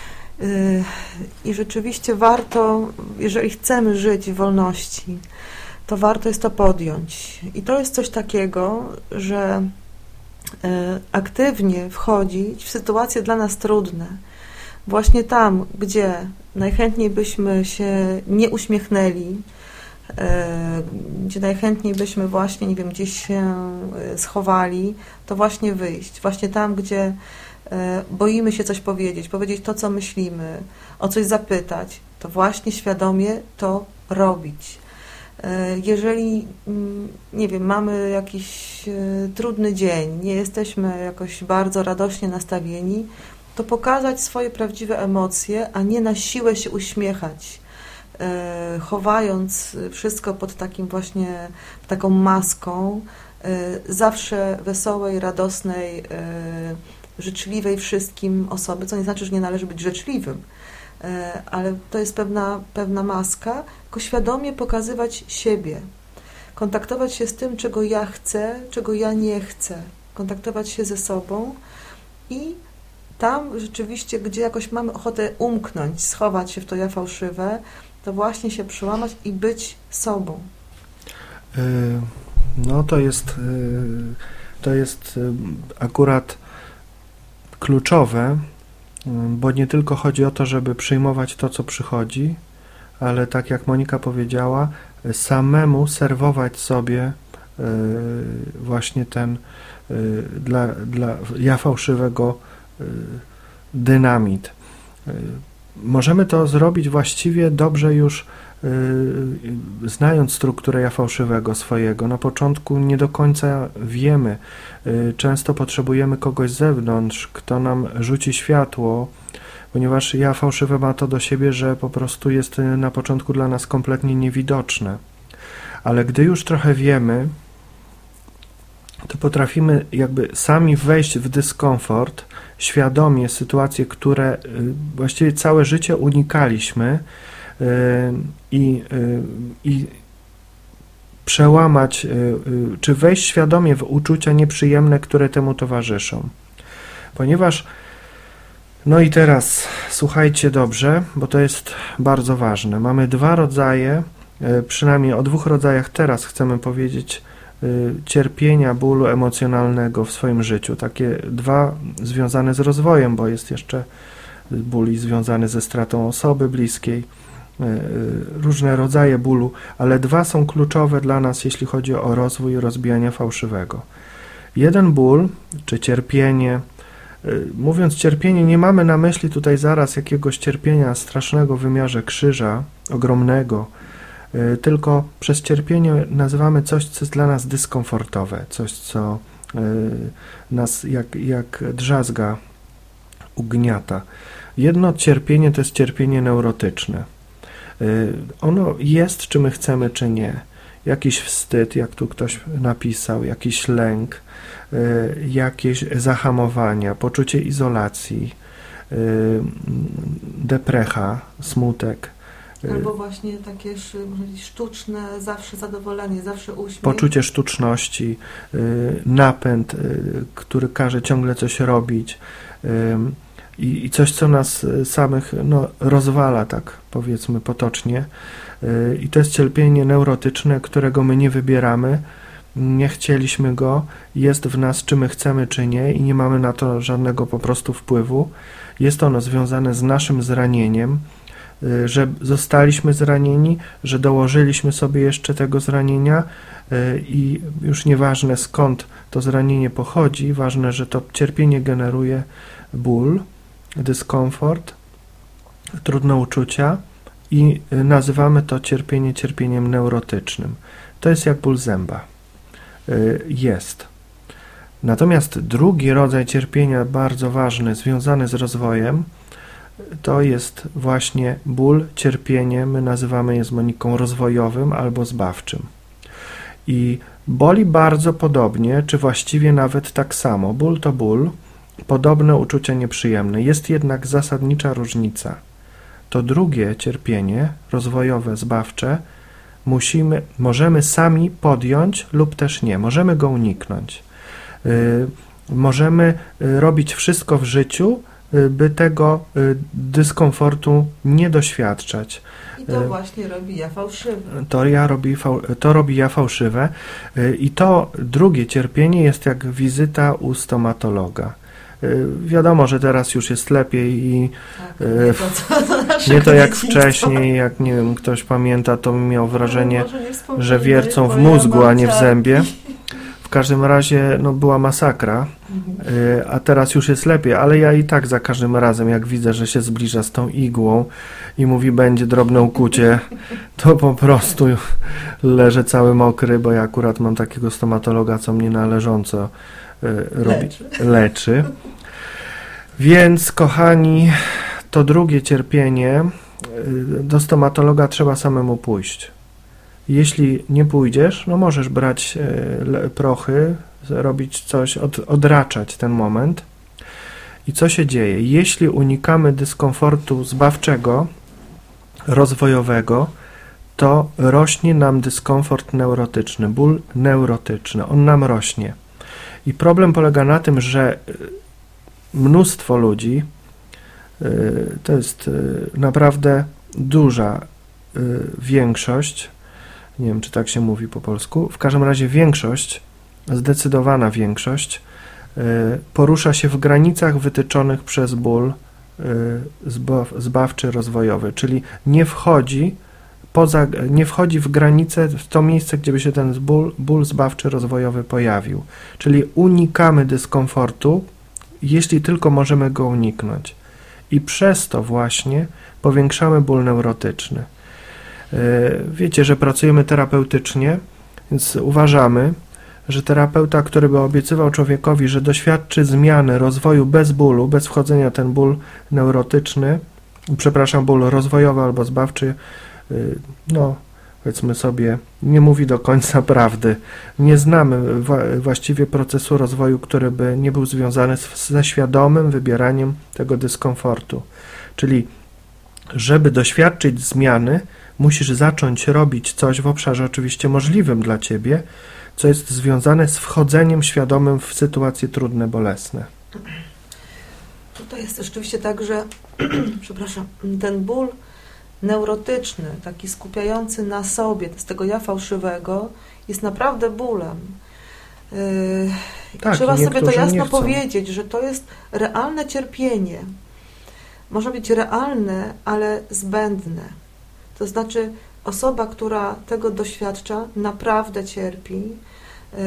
S2: I rzeczywiście warto, jeżeli chcemy żyć w wolności, to warto jest to podjąć. I to jest coś takiego, że aktywnie wchodzić w sytuacje dla nas trudne. Właśnie tam, gdzie najchętniej byśmy się nie uśmiechnęli, gdzie najchętniej byśmy właśnie, nie wiem, gdzieś się schowali, to właśnie wyjść. Właśnie tam, gdzie boimy się coś powiedzieć, powiedzieć to, co myślimy, o coś zapytać, to właśnie świadomie to robić. Jeżeli, nie wiem, mamy jakiś trudny dzień, nie jesteśmy jakoś bardzo radośnie nastawieni, to pokazać swoje prawdziwe emocje, a nie na siłę się uśmiechać, chowając wszystko pod takim właśnie, taką maską, zawsze wesołej, radosnej, życzliwej wszystkim osoby, co nie znaczy, że nie należy być życzliwym, ale to jest pewna, pewna maska, tylko świadomie pokazywać siebie, kontaktować się z tym, czego ja chcę, czego ja nie chcę, kontaktować się ze sobą i tam rzeczywiście, gdzie jakoś mamy ochotę umknąć, schować się w to ja fałszywe, to właśnie się przełamać i być sobą.
S1: No to jest, to jest akurat kluczowe, bo nie tylko chodzi o to, żeby przyjmować to, co przychodzi, ale tak jak Monika powiedziała, samemu serwować sobie właśnie ten dla, dla ja fałszywego dynamit. Możemy to zrobić właściwie dobrze już yy, znając strukturę ja fałszywego swojego. Na początku nie do końca wiemy. Yy, często potrzebujemy kogoś z zewnątrz, kto nam rzuci światło, ponieważ ja fałszywe ma to do siebie, że po prostu jest na początku dla nas kompletnie niewidoczne. Ale gdy już trochę wiemy, to potrafimy jakby sami wejść w dyskomfort, świadomie sytuacje, które właściwie całe życie unikaliśmy i, i przełamać, czy wejść świadomie w uczucia nieprzyjemne, które temu towarzyszą. Ponieważ, no i teraz słuchajcie dobrze, bo to jest bardzo ważne. Mamy dwa rodzaje, przynajmniej o dwóch rodzajach teraz chcemy powiedzieć, cierpienia, bólu emocjonalnego w swoim życiu. Takie dwa związane z rozwojem, bo jest jeszcze ból związany ze stratą osoby bliskiej, różne rodzaje bólu, ale dwa są kluczowe dla nas, jeśli chodzi o rozwój rozbijania fałszywego. Jeden ból, czy cierpienie, mówiąc cierpienie, nie mamy na myśli tutaj zaraz jakiegoś cierpienia strasznego w wymiarze krzyża, ogromnego, tylko przez cierpienie nazywamy coś, co jest dla nas dyskomfortowe, coś, co nas jak, jak drzazga, ugniata. Jedno cierpienie to jest cierpienie neurotyczne. Ono jest, czy my chcemy, czy nie. Jakiś wstyd, jak tu ktoś napisał, jakiś lęk, jakieś zahamowania, poczucie izolacji, deprecha, smutek.
S2: Albo właśnie takie sztuczne, zawsze zadowolenie, zawsze uśmiech.
S1: Poczucie sztuczności, napęd, który każe ciągle coś robić i, i coś, co nas samych no, rozwala, tak powiedzmy potocznie. I to jest cierpienie neurotyczne, którego my nie wybieramy, nie chcieliśmy go, jest w nas, czy my chcemy, czy nie i nie mamy na to żadnego po prostu wpływu. Jest ono związane z naszym zranieniem, że zostaliśmy zranieni, że dołożyliśmy sobie jeszcze tego zranienia i już nieważne skąd to zranienie pochodzi, ważne, że to cierpienie generuje ból, dyskomfort, trudne uczucia i nazywamy to cierpienie cierpieniem neurotycznym. To jest jak ból zęba. Jest. Natomiast drugi rodzaj cierpienia, bardzo ważny, związany z rozwojem, to jest właśnie ból, cierpienie, my nazywamy je z Moniką rozwojowym albo zbawczym. I boli bardzo podobnie, czy właściwie nawet tak samo. Ból to ból, podobne uczucia nieprzyjemne. Jest jednak zasadnicza różnica. To drugie cierpienie, rozwojowe, zbawcze, musimy, możemy sami podjąć lub też nie. Możemy go uniknąć. Yy, możemy robić wszystko w życiu, by tego dyskomfortu nie doświadczać.
S2: I to właśnie robi ja fałszywe.
S1: To, ja robi, to robi ja fałszywe. I to drugie cierpienie jest jak wizyta u stomatologa. Wiadomo, że teraz już jest lepiej i tak, nie to, co nie to jak wcześniej, jak nie wiem, ktoś pamięta, to miał wrażenie, no, że wiercą w mózgu, a nie w zębie. W każdym razie no, była masakra, y, a teraz już jest lepiej, ale ja i tak za każdym razem, jak widzę, że się zbliża z tą igłą i mówi, będzie drobne ukucie, to po prostu leżę cały mokry, bo ja akurat mam takiego stomatologa, co mnie należąco y, robi, leczy. leczy. Więc, kochani, to drugie cierpienie, y, do stomatologa trzeba samemu pójść. Jeśli nie pójdziesz, no możesz brać e, prochy, robić coś, od, odraczać ten moment. I co się dzieje? Jeśli unikamy dyskomfortu zbawczego, rozwojowego, to rośnie nam dyskomfort neurotyczny, ból neurotyczny. On nam rośnie. I problem polega na tym, że mnóstwo ludzi, y, to jest y, naprawdę duża y, większość, nie wiem, czy tak się mówi po polsku, w każdym razie większość, zdecydowana większość, y, porusza się w granicach wytyczonych przez ból y, zbaw, zbawczy rozwojowy, czyli nie wchodzi poza, nie wchodzi w granice, w to miejsce, gdzie by się ten ból, ból zbawczy rozwojowy pojawił. Czyli unikamy dyskomfortu, jeśli tylko możemy go uniknąć. I przez to właśnie powiększamy ból neurotyczny. Wiecie, że pracujemy terapeutycznie, więc uważamy, że terapeuta, który by obiecywał człowiekowi, że doświadczy zmiany, rozwoju bez bólu, bez wchodzenia ten ból neurotyczny, przepraszam, ból rozwojowy albo zbawczy, no powiedzmy sobie, nie mówi do końca prawdy. Nie znamy właściwie procesu rozwoju, który by nie był związany z, ze świadomym wybieraniem tego dyskomfortu. Czyli żeby doświadczyć zmiany, musisz zacząć robić coś w obszarze oczywiście możliwym dla ciebie, co jest związane z wchodzeniem świadomym w sytuacje trudne, bolesne.
S2: Tutaj jest rzeczywiście tak, że przepraszam, ten ból neurotyczny, taki skupiający na sobie, z tego ja fałszywego, jest naprawdę bólem. Yy, tak, trzeba sobie to jasno powiedzieć, że to jest realne cierpienie. Może być realne, ale zbędne. To znaczy osoba, która tego doświadcza, naprawdę cierpi. Yy,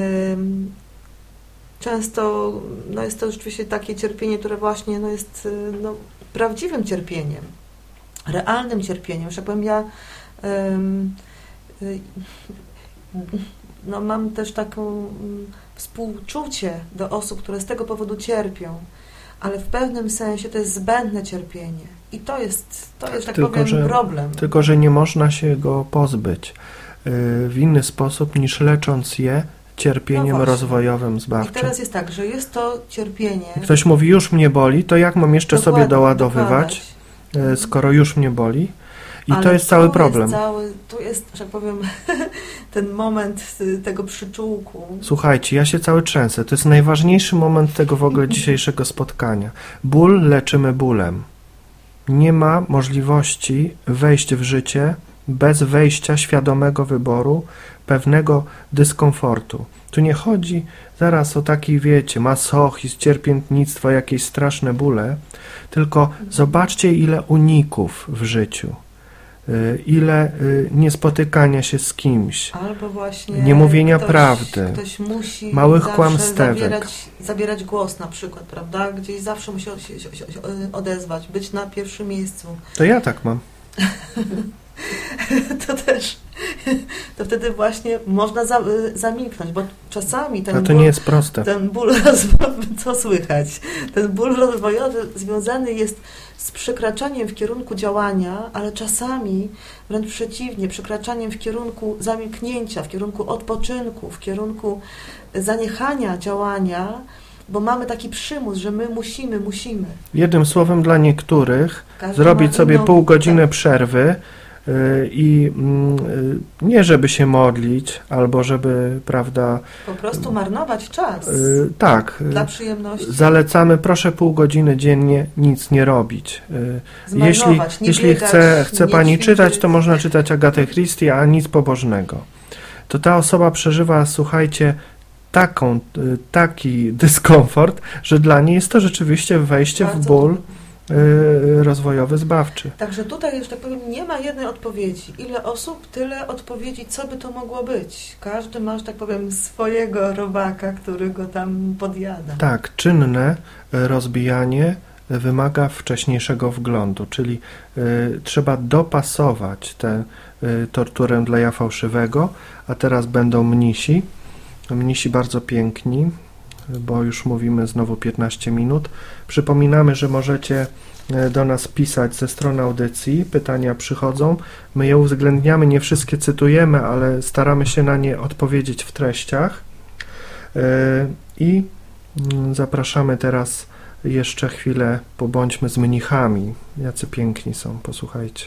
S2: często no jest to rzeczywiście takie cierpienie, które właśnie no jest no, prawdziwym cierpieniem. Realnym cierpieniem, że powiem ja ym, y, no mam też taką współczucie do osób, które z tego powodu cierpią, ale w pewnym sensie to jest zbędne cierpienie. I to jest, to jest tak
S1: tylko,
S2: powiem,
S1: że,
S2: problem.
S1: Tylko, że nie można się go pozbyć w inny sposób niż lecząc je cierpieniem
S2: no
S1: rozwojowym, zbawczym.
S2: I teraz jest tak, że jest to cierpienie.
S1: Ktoś mówi, już mnie boli, to jak mam jeszcze
S2: dokładnie,
S1: sobie doładowywać,
S2: dokładać.
S1: skoro już mnie boli? I
S2: Ale
S1: to jest cały
S2: tu
S1: problem.
S2: Jest cały, tu jest, że tak powiem, ten moment tego przyczółku.
S1: Słuchajcie, ja się cały trzęsę. To jest najważniejszy moment tego w ogóle dzisiejszego spotkania. Ból leczymy bólem. Nie ma możliwości wejść w życie bez wejścia świadomego wyboru, pewnego dyskomfortu. Tu nie chodzi zaraz o taki, wiecie, masochizm, cierpiętnictwo, jakieś straszne bóle, tylko zobaczcie, ile uników w życiu, ile niespotykania się z kimś,
S2: albo właśnie
S1: nie mówienia
S2: ktoś,
S1: prawdy,
S2: ktoś musi
S1: małych
S2: zawsze
S1: kłamstewek.
S2: Zabierać, zabierać głos na przykład, prawda? Gdzieś zawsze musi się, się, się odezwać, być na pierwszym miejscu.
S1: To ja tak mam.
S2: To też, to wtedy właśnie można za, zamilknąć, bo czasami ten
S1: A to
S2: ból,
S1: nie jest proste.
S2: ten ból rozwojowy, co słychać, ten ból rozwojowy związany jest z przekraczaniem w kierunku działania, ale czasami wręcz przeciwnie, przekraczaniem w kierunku zamilknięcia, w kierunku odpoczynku, w kierunku zaniechania działania, bo mamy taki przymus, że my musimy, musimy.
S1: Jednym słowem, dla niektórych
S2: Każdy
S1: zrobić
S2: ma
S1: sobie
S2: inną-
S1: pół godziny
S2: tak.
S1: przerwy yy, i yy, nie żeby się modlić, albo żeby, prawda,
S2: Po prostu marnować czas
S1: yy, tak, yy,
S2: dla przyjemności.
S1: zalecamy, proszę pół godziny dziennie nic nie robić. Yy, jeśli
S2: Zmarnować, nie
S1: jeśli
S2: biegać,
S1: chce, chce
S2: nie
S1: Pani
S2: ćwiczyć.
S1: czytać, to można czytać Agatę Christie, a nic pobożnego. To ta osoba przeżywa, słuchajcie, taką, y, taki dyskomfort, że dla niej jest to rzeczywiście wejście w
S2: Bardzo
S1: ból
S2: trudno.
S1: y, rozwojowy, zbawczy.
S2: Także tutaj, że tak powiem, nie ma jednej odpowiedzi. Ile osób, tyle odpowiedzi, co by to mogło być. Każdy ma, że tak powiem, swojego robaka, który go tam podjada.
S1: Tak, czynne y, rozbijanie wymaga wcześniejszego wglądu, czyli y, trzeba dopasować tę y, torturę dla ja fałszywego, a teraz będą mnisi. Mnisi bardzo piękni, bo już mówimy znowu piętnaście minut. Przypominamy, że możecie do nas pisać ze strony audycji. Pytania przychodzą. My je uwzględniamy, nie wszystkie cytujemy, ale staramy się na nie odpowiedzieć w treściach. I zapraszamy teraz jeszcze chwilę, pobądźmy z mnichami. Jacy piękni są, posłuchajcie.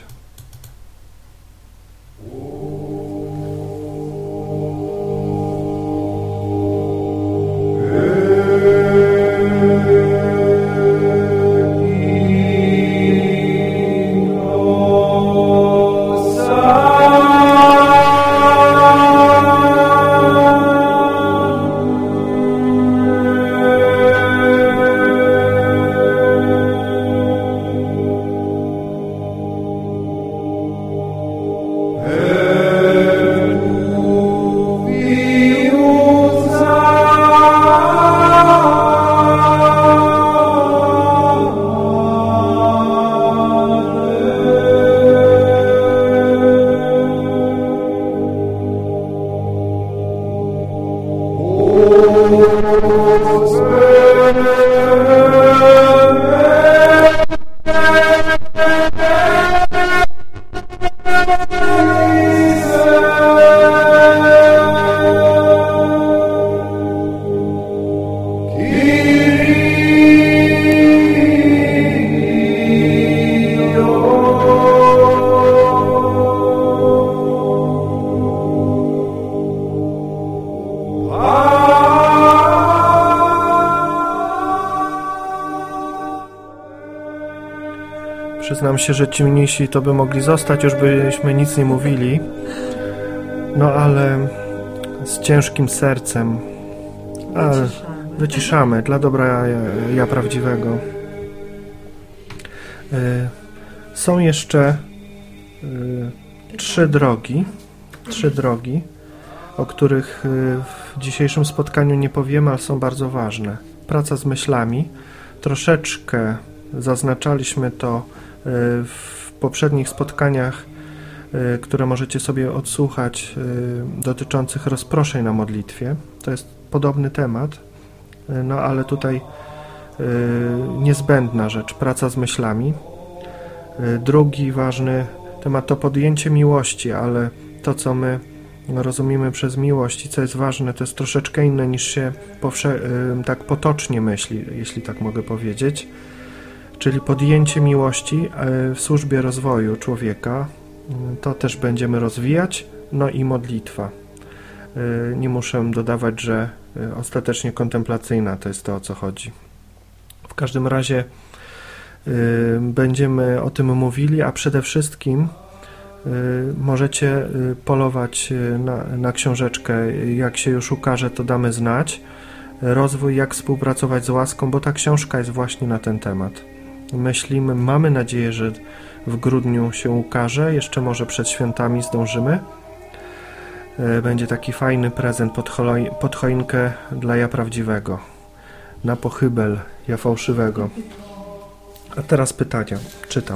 S1: Przyznam się, że ci mnisi to by mogli zostać, już byśmy nic nie mówili. No ale z ciężkim sercem. Ale
S2: Wyciszamy.
S1: wyciszamy dla dobra ja, ja prawdziwego. Y, są jeszcze y, trzy drogi, trzy drogi, o których y, w dzisiejszym spotkaniu nie powiemy, ale są bardzo ważne. Praca z myślami. Troszeczkę zaznaczaliśmy to w poprzednich spotkaniach, które możecie sobie odsłuchać, dotyczących rozproszeń na modlitwie. To jest podobny temat, no ale tutaj niezbędna rzecz, praca z myślami. Drugi ważny temat to podjęcie miłości, ale to, co my rozumiemy przez miłość i co jest ważne, to jest troszeczkę inne niż się powsze- tak potocznie myśli, jeśli tak mogę powiedzieć. Czyli podjęcie miłości w służbie rozwoju człowieka, to też będziemy rozwijać, no i modlitwa. Nie muszę dodawać, że ostatecznie kontemplacyjna to jest to, o co chodzi. W każdym razie będziemy o tym mówili, a przede wszystkim możecie polować na, na książeczkę, jak się już ukaże, to damy znać. Rozwój, jak współpracować z łaską, bo ta książka jest właśnie na ten temat. Myślimy, mamy nadzieję, że w grudniu się ukaże, jeszcze może przed świętami zdążymy. Będzie taki fajny prezent pod, cholo- pod choinkę dla ja prawdziwego, na pochybel ja fałszywego. A teraz pytania, czytam.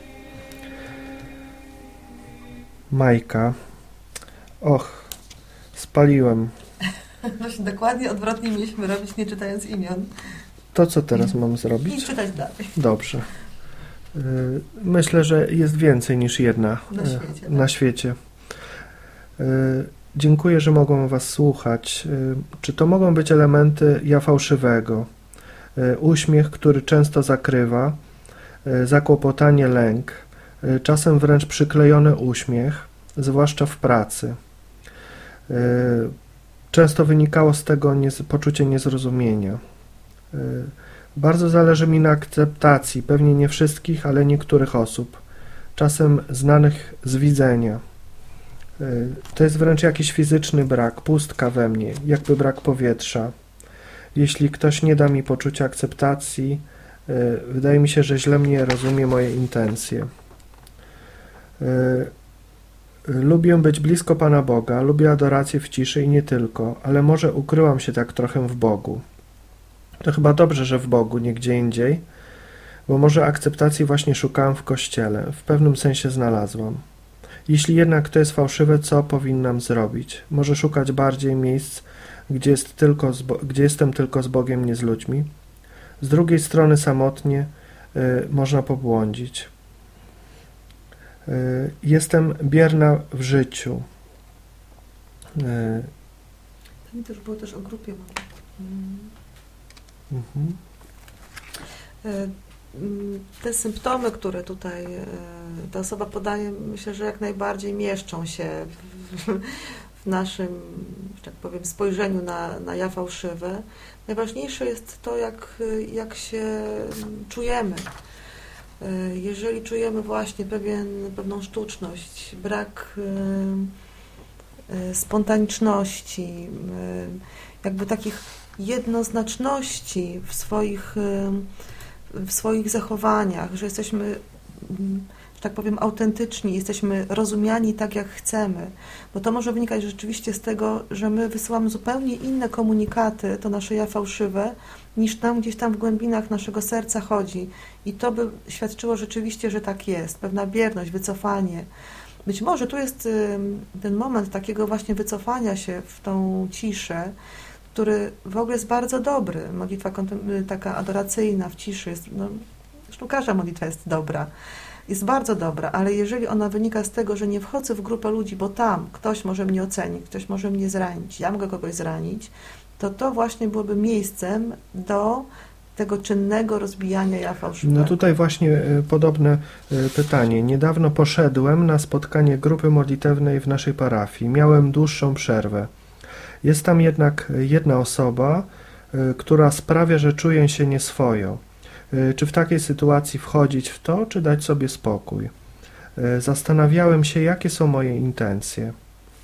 S1: Majka. Och, spaliłem.
S2: Właśnie dokładnie odwrotnie mieliśmy robić, nie czytając imion.
S1: To co teraz mam zrobić?
S2: I czytać dalej.
S1: Dobrze. Myślę, że jest więcej niż jedna
S2: na świecie.
S1: Na
S2: tak.
S1: świecie. Dziękuję, że mogą Was słuchać. Czy to mogą być elementy ja fałszywego? Uśmiech, który często zakrywa, zakłopotanie, lęk, czasem wręcz przyklejony uśmiech, zwłaszcza w pracy. Często wynikało z tego niez- poczucie niezrozumienia. Bardzo zależy mi na akceptacji, pewnie nie wszystkich, ale niektórych osób, czasem znanych z widzenia. To jest wręcz jakiś fizyczny brak, pustka we mnie, jakby brak powietrza. Jeśli ktoś nie da mi poczucia akceptacji, wydaje mi się, że źle mnie rozumie moje intencje. Lubię być blisko Pana Boga, lubię adorację w ciszy i nie tylko, ale może ukryłam się tak trochę w Bogu. To chyba dobrze, że w Bogu, nie gdzie indziej, bo może akceptacji właśnie szukałam w Kościele, w pewnym sensie znalazłam. Jeśli jednak to jest fałszywe, co powinnam zrobić? Może szukać bardziej miejsc, gdzie, jest tylko z Bo- gdzie jestem tylko z Bogiem, nie z ludźmi? Z drugiej strony samotnie y, można pobłądzić. Y, jestem bierna w życiu. Y,
S2: Tam też było też o grupie. Mm.
S1: mhm.
S2: E, Te symptomy, które tutaj e, ta osoba podaje, myślę, że jak najbardziej mieszczą się w, w naszym, że tak powiem, spojrzeniu na, na ja fałszywe. Najważniejsze jest to, jak, jak się czujemy. E, Jeżeli czujemy właśnie pewien, pewną sztuczność, brak e, e, spontaniczności, e, jakby takich jednoznaczności w swoich e, w swoich zachowaniach, że jesteśmy, że tak powiem, autentyczni, jesteśmy rozumiani tak, jak chcemy, bo to może wynikać rzeczywiście z tego, że my wysyłamy zupełnie inne komunikaty, to nasze ja fałszywe, niż tam gdzieś tam w głębinach naszego serca chodzi. I to by świadczyło rzeczywiście, że tak jest. Pewna bierność, wycofanie. Być może tu jest ten moment takiego właśnie wycofania się w tą ciszę, który w ogóle jest bardzo dobry. Modlitwa kontem- taka adoracyjna w ciszy jest, no, zresztą każda modlitwa jest dobra, jest bardzo dobra, ale jeżeli ona wynika z tego, że nie wchodzę w grupę ludzi, bo tam ktoś może mnie ocenić, ktoś może mnie zranić, ja mogę kogoś zranić, to to właśnie byłoby miejscem do tego czynnego rozbijania ja fałszywego.
S1: No tutaj właśnie y, podobne y, pytanie. Niedawno poszedłem na spotkanie grupy modlitewnej w naszej parafii. Miałem dłuższą przerwę. Jest tam jednak jedna osoba, y, która sprawia, że czuję się nieswojo. Y, czy w takiej sytuacji wchodzić w to, czy dać sobie spokój? Y, zastanawiałem się, jakie są moje intencje.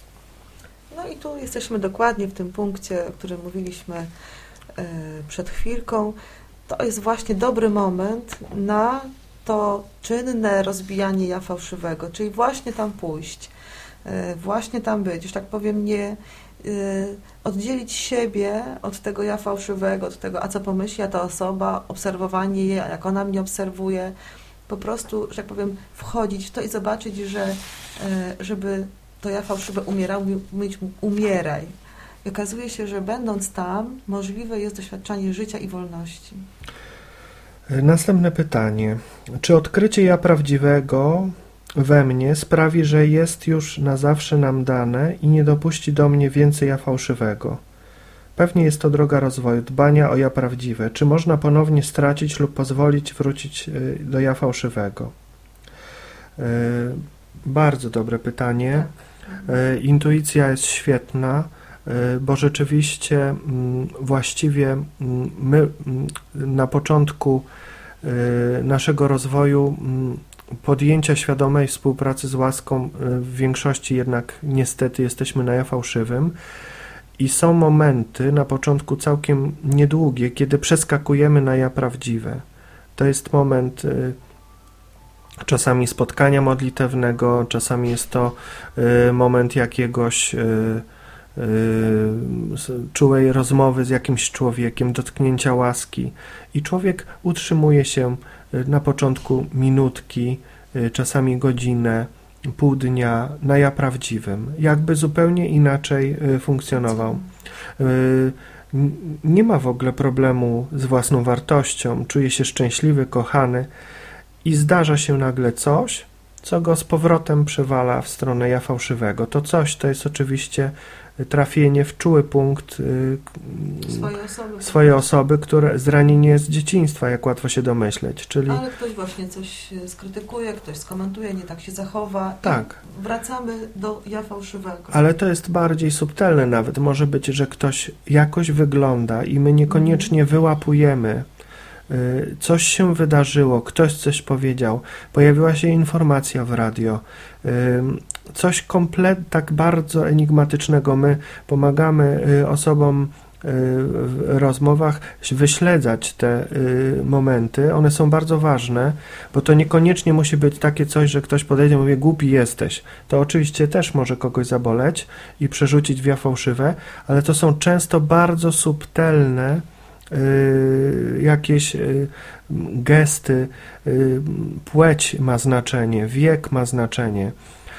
S2: No i tu jesteśmy dokładnie w tym punkcie, o którym mówiliśmy y, przed chwilką. To jest właśnie dobry moment na to czynne rozbijanie ja fałszywego, czyli właśnie tam pójść, y, właśnie tam być, że tak powiem, nie y, oddzielić siebie od tego ja fałszywego, od tego, a co pomyśli, a ta osoba, obserwowanie jej, a jak ona mnie obserwuje, po prostu, że tak powiem, wchodzić w to i zobaczyć, że y, żeby to ja fałszywe umierało, mówić mu umieraj. I okazuje się, że będąc tam, możliwe jest doświadczanie życia i wolności.
S1: Następne pytanie. Czy odkrycie ja prawdziwego we mnie sprawi, że jest już na zawsze nam dane i nie dopuści do mnie więcej ja fałszywego? Pewnie jest to droga rozwoju, dbania o ja prawdziwe. Czy można ponownie stracić lub pozwolić wrócić do ja fałszywego? Yy, bardzo dobre pytanie. Yy, intuicja jest świetna, yy, bo rzeczywiście yy, właściwie yy, my yy, na początku yy, naszego rozwoju yy, podjęcia świadomej współpracy z łaską yy, w większości jednak niestety jesteśmy na ja fałszywym. I są momenty, na początku całkiem niedługie, kiedy przeskakujemy na ja prawdziwe. To jest moment y, czasami spotkania modlitewnego, czasami jest to y, moment jakiegoś y, y, czułej rozmowy z jakimś człowiekiem, dotknięcia łaski. I człowiek utrzymuje się y, na początku minutki, y, czasami godzinę, pół dnia na ja prawdziwym, jakby zupełnie inaczej y, funkcjonował. Y, nie ma w ogóle problemu z własną wartością, czuje się szczęśliwy, kochany i zdarza się nagle coś, co go z powrotem przewala w stronę ja fałszywego. To coś to jest oczywiście trafienie w czuły punkt y,
S2: swojej osoby,
S1: swojej osoby, które zranienie z dzieciństwa, jak łatwo się domyśleć. Czyli...
S2: Ale ktoś właśnie coś skrytykuje, ktoś skomentuje, nie tak się zachowa.
S1: Tak.
S2: Wracamy do ja fałszywego.
S1: Ale to jest bardziej subtelne nawet. Może być, że ktoś jakoś wygląda i my niekoniecznie wyłapujemy. Coś się wydarzyło, ktoś coś powiedział, pojawiła się informacja w radio, coś kompletnie tak bardzo enigmatycznego. My pomagamy osobom w rozmowach wyśledzać te momenty. One są bardzo ważne, bo to niekoniecznie musi być takie coś, że ktoś podejdzie i mówi, głupi jesteś. To oczywiście też może kogoś zaboleć i przerzucić w ja fałszywe, ale to są często bardzo subtelne Yy, jakieś yy, gesty, yy, płeć ma znaczenie, wiek ma znaczenie,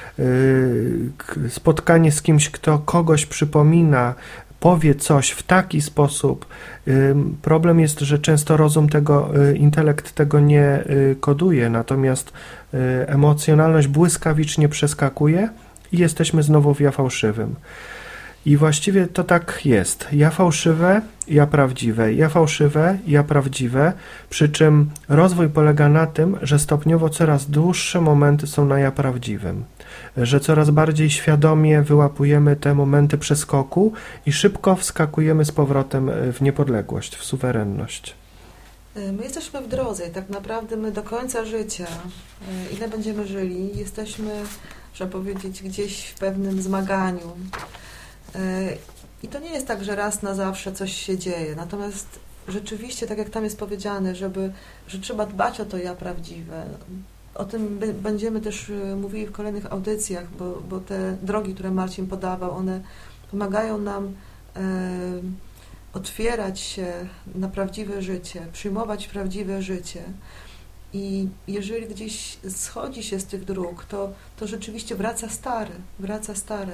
S1: yy, spotkanie z kimś, kto kogoś przypomina, powie coś w taki sposób. Yy, problem jest, że często rozum tego, yy, intelekt tego nie yy, koduje, natomiast yy, emocjonalność błyskawicznie przeskakuje i jesteśmy znowu w ja fałszywym. I właściwie to tak jest. Ja fałszywe, ja prawdziwe. Ja fałszywe, ja prawdziwe. Przy czym rozwój polega na tym, że stopniowo coraz dłuższe momenty są na ja prawdziwym. Że coraz bardziej świadomie wyłapujemy te momenty przeskoku i szybko wskakujemy z powrotem w niepodległość, w suwerenność.
S2: My jesteśmy w drodze i tak naprawdę my do końca życia, ile będziemy żyli, jesteśmy, żeby powiedzieć, gdzieś w pewnym zmaganiu. I to nie jest tak, że raz na zawsze coś się dzieje. Natomiast rzeczywiście, tak jak tam jest powiedziane, żeby, że trzeba dbać o to ja prawdziwe. O tym będziemy też mówili w kolejnych audycjach, bo, bo te drogi, które Marcin podawał, one pomagają nam e, otwierać się na prawdziwe życie, przyjmować prawdziwe życie. I jeżeli gdzieś schodzi się z tych dróg, to, to rzeczywiście wraca stare, wraca stare.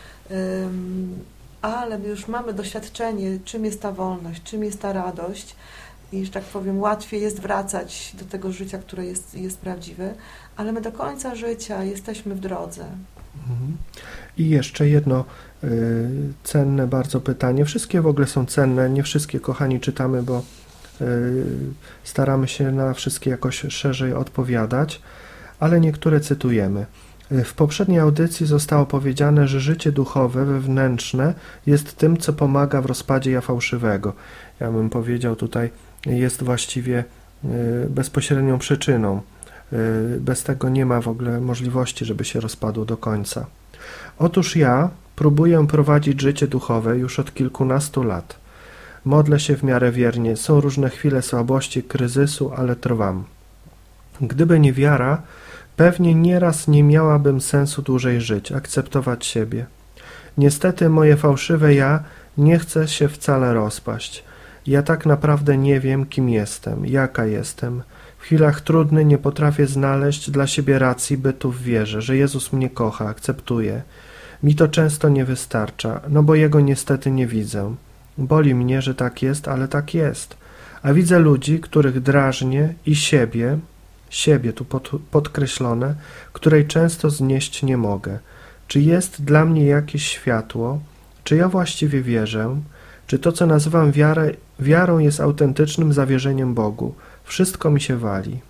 S2: Ale my już mamy doświadczenie, czym jest ta wolność, czym jest ta radość i, że tak powiem, łatwiej jest wracać do tego życia, które jest, jest prawdziwe, ale my do końca życia jesteśmy w drodze.
S1: I jeszcze jedno y, cenne bardzo pytanie. Wszystkie w ogóle są cenne, nie wszystkie, kochani, czytamy, bo y, staramy się na wszystkie jakoś szerzej odpowiadać, ale niektóre cytujemy. W poprzedniej audycji zostało powiedziane, że życie duchowe, wewnętrzne jest tym, co pomaga w rozpadzie ja fałszywego. Ja bym powiedział tutaj, jest właściwie bezpośrednią przyczyną. Bez tego nie ma w ogóle możliwości, żeby się rozpadło do końca. Otóż ja próbuję prowadzić życie duchowe już od kilkunastu lat. Modlę się w miarę wiernie, są różne chwile słabości, kryzysu, ale trwam. Gdyby nie wiara, pewnie nieraz nie miałabym sensu dłużej żyć, akceptować siebie. Niestety moje fałszywe ja nie chce się wcale rozpaść. Ja tak naprawdę nie wiem, kim jestem, jaka jestem. W chwilach trudnych nie potrafię znaleźć dla siebie racji bytu w wierze, że Jezus mnie kocha, akceptuje. Mi to często nie wystarcza, no bo Jego niestety nie widzę. Boli mnie, że tak jest, ale tak jest. A widzę ludzi, których drażnię i siebie, siebie tu pod, podkreślone, której często znieść nie mogę. Czy jest dla mnie jakieś światło? Czy ja właściwie wierzę? Czy to, co nazywam wiarę, wiarą, jest autentycznym zawierzeniem Bogu? Wszystko mi się wali.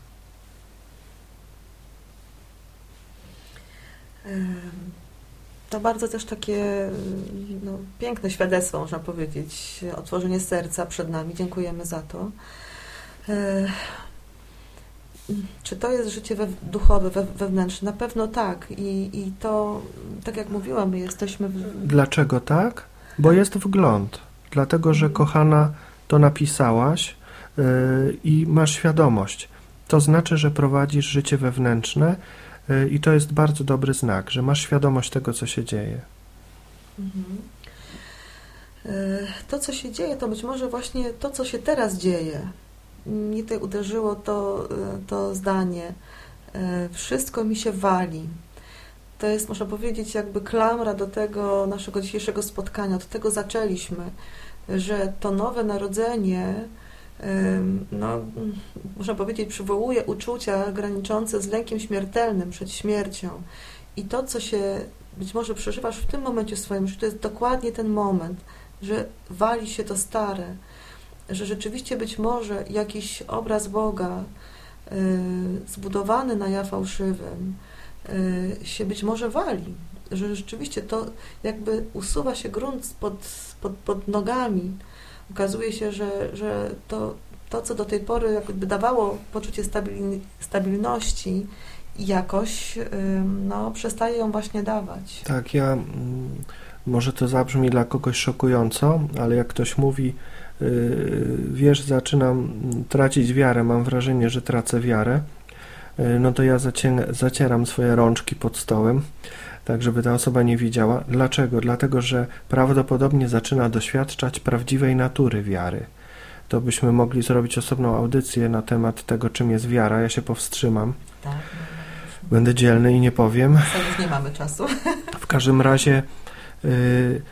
S2: To bardzo też takie no, piękne świadectwo, można powiedzieć, otworzenie serca przed nami. Dziękujemy za to. Czy to jest życie we, duchowe, we, wewnętrzne? Na pewno tak. I, I to, tak jak mówiłam, my jesteśmy... W...
S1: Dlaczego tak? Bo jest wgląd. Dlatego, że kochana, to napisałaś yy, i masz świadomość. To znaczy, że prowadzisz życie wewnętrzne yy, i to jest bardzo dobry znak, że masz świadomość tego, co się dzieje.
S2: Mhm. Yy, to, co się dzieje, to być może właśnie to, co się teraz dzieje. Mnie tutaj uderzyło to, to zdanie. Wszystko mi się wali. To jest, można powiedzieć, jakby klamra do tego naszego dzisiejszego spotkania. Od tego zaczęliśmy, że to nowe narodzenie, no, można powiedzieć, przywołuje uczucia graniczące z lękiem śmiertelnym przed śmiercią. I to, co się być może przeżywasz w tym momencie w swoim życiu, to jest dokładnie ten moment, że wali się to stare, że rzeczywiście być może jakiś obraz Boga y, zbudowany na ja fałszywym y, się być może wali, że rzeczywiście to jakby usuwa się grunt pod, pod, pod nogami. Okazuje się, że, że to, to, co do tej pory jakby dawało poczucie stabilni, stabilności, jakoś y, no, przestaje ją właśnie dawać.
S1: Tak, ja, m, może to zabrzmi dla kogoś szokująco, ale jak ktoś mówi, wiesz, zaczynam tracić wiarę, mam wrażenie, że tracę wiarę, no to ja zacieram swoje rączki pod stołem, tak żeby ta osoba nie widziała. Dlaczego? Dlatego, że prawdopodobnie zaczyna doświadczać prawdziwej natury wiary. To byśmy mogli zrobić osobną audycję na temat tego, czym jest wiara. Ja się powstrzymam.
S2: Tak.
S1: Będę dzielny i nie powiem.
S2: Teraz nie mamy czasu.
S1: W każdym razie yy,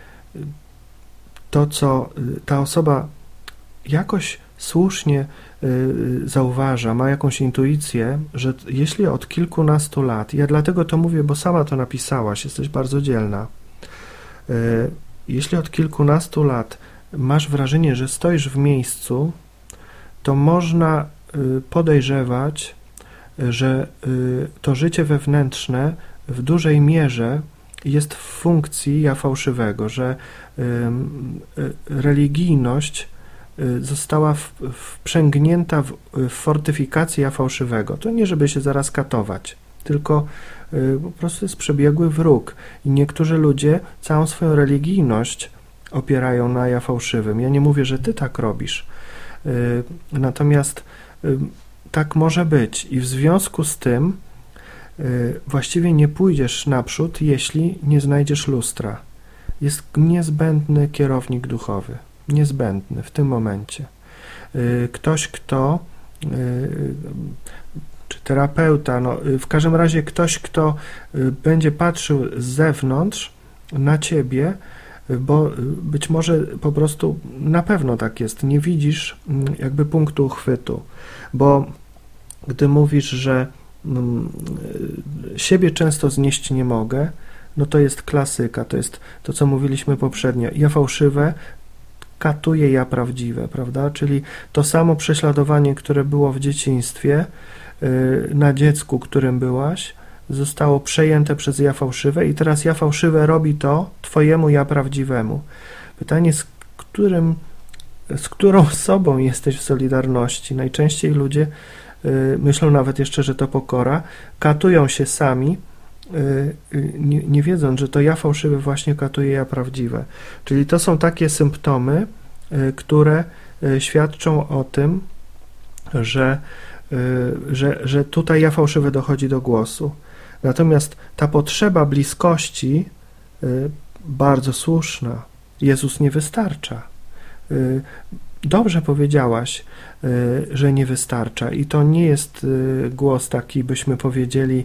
S1: to, co ta osoba jakoś słusznie y, zauważa, ma jakąś intuicję, że jeśli od kilkunastu lat, ja dlatego to mówię, bo sama to napisałaś, jesteś bardzo dzielna, y, jeśli od kilkunastu lat masz wrażenie, że stoisz w miejscu, to można y, podejrzewać, y, że y, to życie wewnętrzne w dużej mierze jest w funkcji ja fałszywego, że y, y, religijność została w, wprzęgnięta w, w fortyfikację ja fałszywego. To nie, żeby się zaraz katować, tylko y, po prostu jest przebiegły wróg. I niektórzy ludzie całą swoją religijność opierają na ja fałszywym. Ja nie mówię, że ty tak robisz. Y, natomiast y, tak może być. I w związku z tym y, właściwie nie pójdziesz naprzód, jeśli nie znajdziesz lustra. Jest niezbędny kierownik duchowy. Niezbędny w tym momencie. Ktoś, kto, czy terapeuta, no, w każdym razie ktoś, kto będzie patrzył z zewnątrz na ciebie, bo być może po prostu na pewno tak jest, nie widzisz jakby punktu uchwytu, bo gdy mówisz, że siebie często znieść nie mogę, no to jest klasyka, to jest to, co mówiliśmy poprzednio. Ja fałszywe katuje ja prawdziwe, prawda? Czyli to samo prześladowanie, które było w dzieciństwie, yy, na dziecku, którym byłaś, zostało przejęte przez ja fałszywe i teraz ja fałszywe robi to twojemu ja prawdziwemu. Pytanie, z którym, z którą osobą jesteś w solidarności? Najczęściej ludzie yy, myślą nawet jeszcze, że to pokora, katują się sami, Nie, nie wiedząc, że to ja fałszywy właśnie katuje ja prawdziwe. Czyli to są takie symptomy, które świadczą o tym, że, że, że tutaj ja fałszywy dochodzi do głosu. Natomiast ta potrzeba bliskości bardzo słuszna. Jezus nie wystarcza. Dobrze powiedziałaś, że nie wystarcza i to nie jest głos taki, byśmy powiedzieli,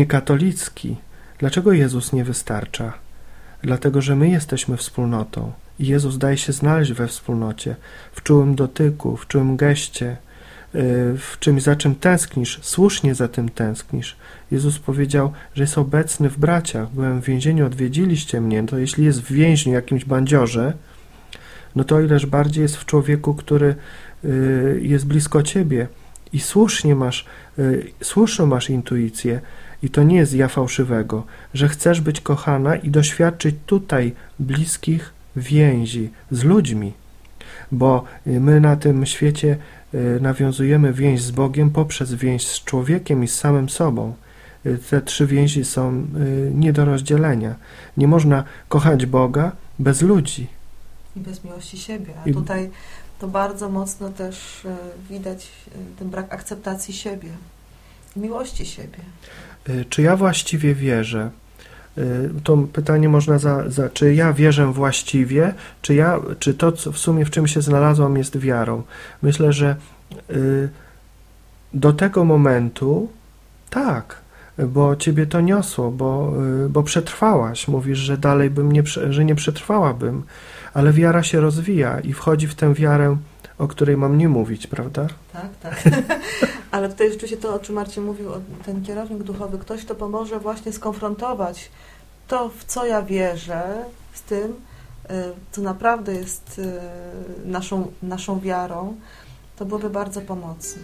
S1: niekatolicki. Dlaczego Jezus nie wystarcza? Dlatego, że my jesteśmy wspólnotą I Jezus daje się znaleźć we wspólnocie, w czułym dotyku, w czułym geście, w czymś, za czym tęsknisz, słusznie za tym tęsknisz. Jezus powiedział, że jest obecny w braciach. Byłem w więzieniu, odwiedziliście mnie. To jeśli jest w więźniu, jakimś bandziorze, no to o ileż bardziej jest w człowieku, który jest blisko ciebie i słusznie masz, słuszną masz intuicję i to nie jest ja fałszywego, że chcesz być kochana i doświadczyć tutaj bliskich więzi z ludźmi, bo my na tym świecie nawiązujemy więź z Bogiem poprzez więź z człowiekiem i z samym sobą. Te trzy więzi są nie do rozdzielenia. Nie można kochać Boga bez ludzi.
S2: I bez miłości siebie. A I... tutaj to bardzo mocno też widać ten brak akceptacji siebie, miłości siebie.
S1: Czy ja właściwie wierzę? To pytanie można za, za... Czy ja wierzę właściwie? Czy, ja, czy to, co w sumie w czym się znalazłam, jest wiarą? Myślę, że y, do tego momentu tak, bo ciebie to niosło, bo, y, bo przetrwałaś. Mówisz, że dalej bym nie, że nie przetrwałabym, ale wiara się rozwija i wchodzi w tę wiarę, o której mam nie mówić, prawda?
S2: Tak, tak. Ale tutaj rzeczywiście to, o czym Marcin mówił, ten kierownik duchowy, ktoś, kto pomoże właśnie skonfrontować to, w co ja wierzę, z tym, co naprawdę jest naszą, naszą wiarą, to byłoby bardzo pomocne.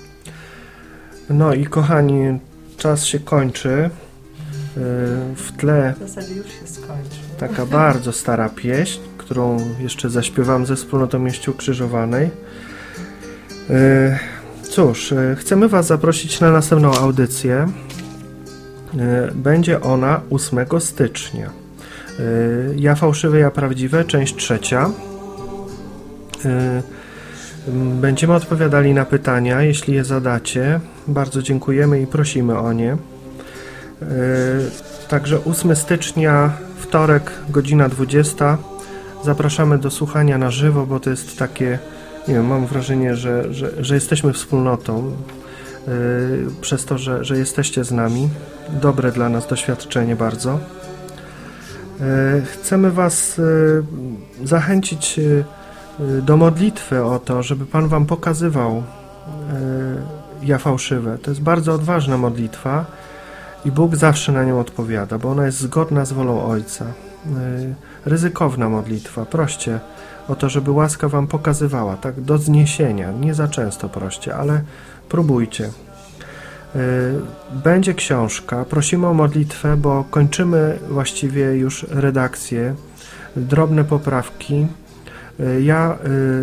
S1: No i kochani, czas się kończy. W tle
S2: w zasadzie już się skończy.
S1: Taka bardzo stara pieśń, którą jeszcze zaśpiewam ze wspólnotą Mieści Ukrzyżowanej. Cóż, chcemy Was zaprosić na następną audycję. Będzie ona ósmego stycznia. Ja fałszywe, ja prawdziwe, część trzecia. Będziemy odpowiadali na pytania, jeśli je zadacie. Bardzo dziękujemy i prosimy o nie. Także ósmego stycznia, wtorek, godzina dwudziesta. Zapraszamy do słuchania na żywo, bo to jest takie, nie wiem, mam wrażenie, że, że, że jesteśmy wspólnotą yy, przez to, że, że jesteście z nami. Dobre dla nas doświadczenie bardzo. Yy, chcemy Was yy, zachęcić yy, do modlitwy o to, żeby Pan Wam pokazywał yy, ja fałszywe. To jest bardzo odważna modlitwa i Bóg zawsze na nią odpowiada, bo ona jest zgodna z wolą Ojca. Yy, ryzykowna modlitwa. Proście o to, żeby łaska Wam pokazywała, tak do zniesienia. Nie za często proście, ale próbujcie. Będzie książka. Prosimy o modlitwę, bo kończymy właściwie już redakcję. Drobne poprawki. Ja,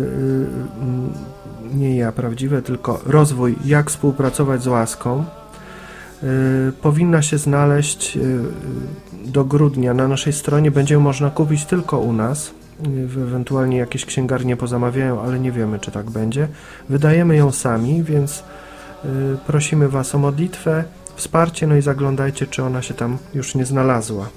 S1: nie ja prawdziwe, tylko rozwój, jak współpracować z łaską. Powinna się znaleźć do grudnia na naszej stronie. Będzie można kupić tylko u nas. Ewentualnie jakieś księgarnie pozamawiają, ale nie wiemy, czy tak będzie. Wydajemy ją sami, więc prosimy Was o modlitwę, wsparcie, no i zaglądajcie, czy ona się tam już nie znalazła.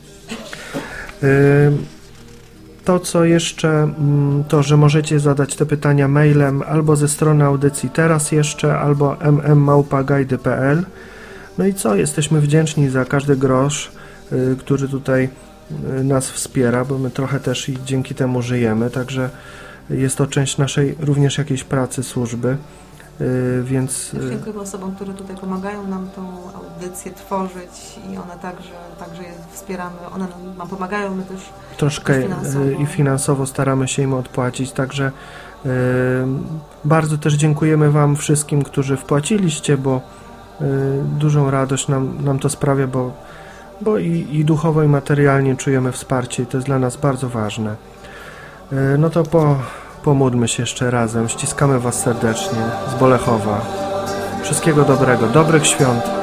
S1: To, co jeszcze, to, że możecie zadać te pytania mailem albo ze strony audycji teraz jeszcze, albo m m małpa gajdy kropka p l. No i co? Jesteśmy wdzięczni za każdy grosz, który tutaj nas wspiera, bo my trochę też i dzięki temu żyjemy, także jest to część naszej również jakiejś pracy, służby, więc...
S2: Dziękuję osobom, które tutaj pomagają nam tą audycję tworzyć i one także, także je wspieramy, one nam pomagają, my też
S1: troszkę też finansowo. I finansowo staramy się im odpłacić, także yy, bardzo też dziękujemy Wam wszystkim, którzy wpłaciliście, bo yy, dużą radość nam, nam to sprawia, bo bo i, i duchowo, i materialnie czujemy wsparcie i to jest dla nas bardzo ważne. No to po, pomódlmy się jeszcze razem. Ściskamy Was serdecznie z Bolechowa. Wszystkiego dobrego, dobrych świąt.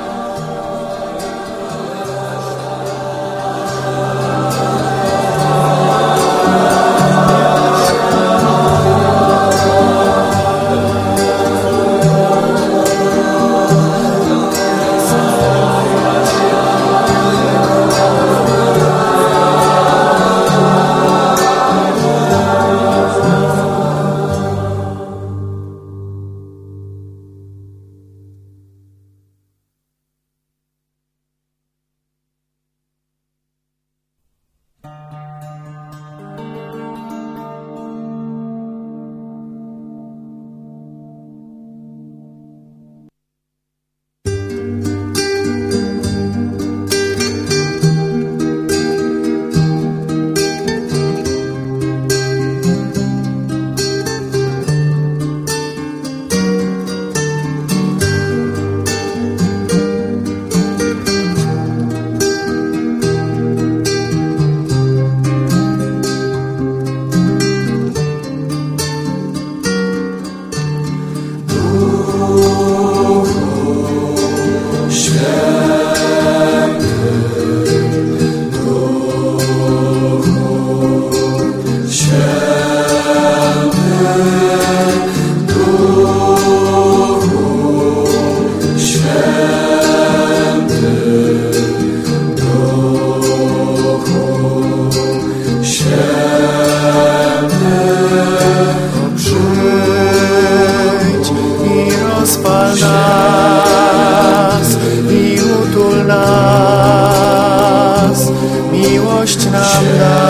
S1: miłość nam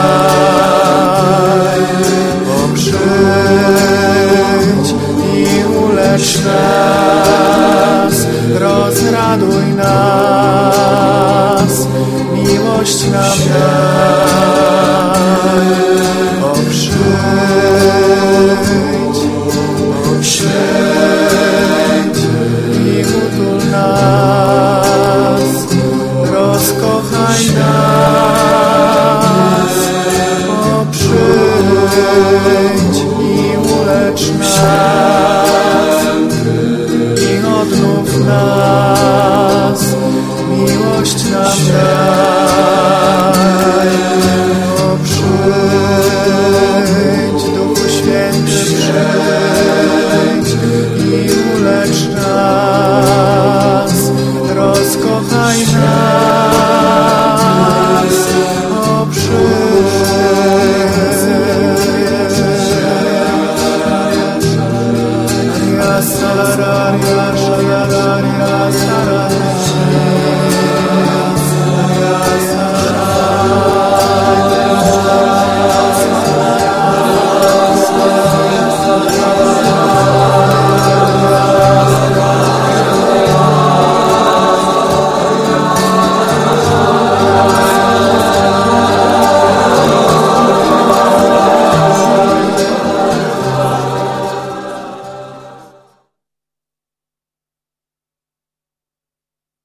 S1: daj. O, przyjdź i ulecz nas, rozraduj nas, miłość nam daj.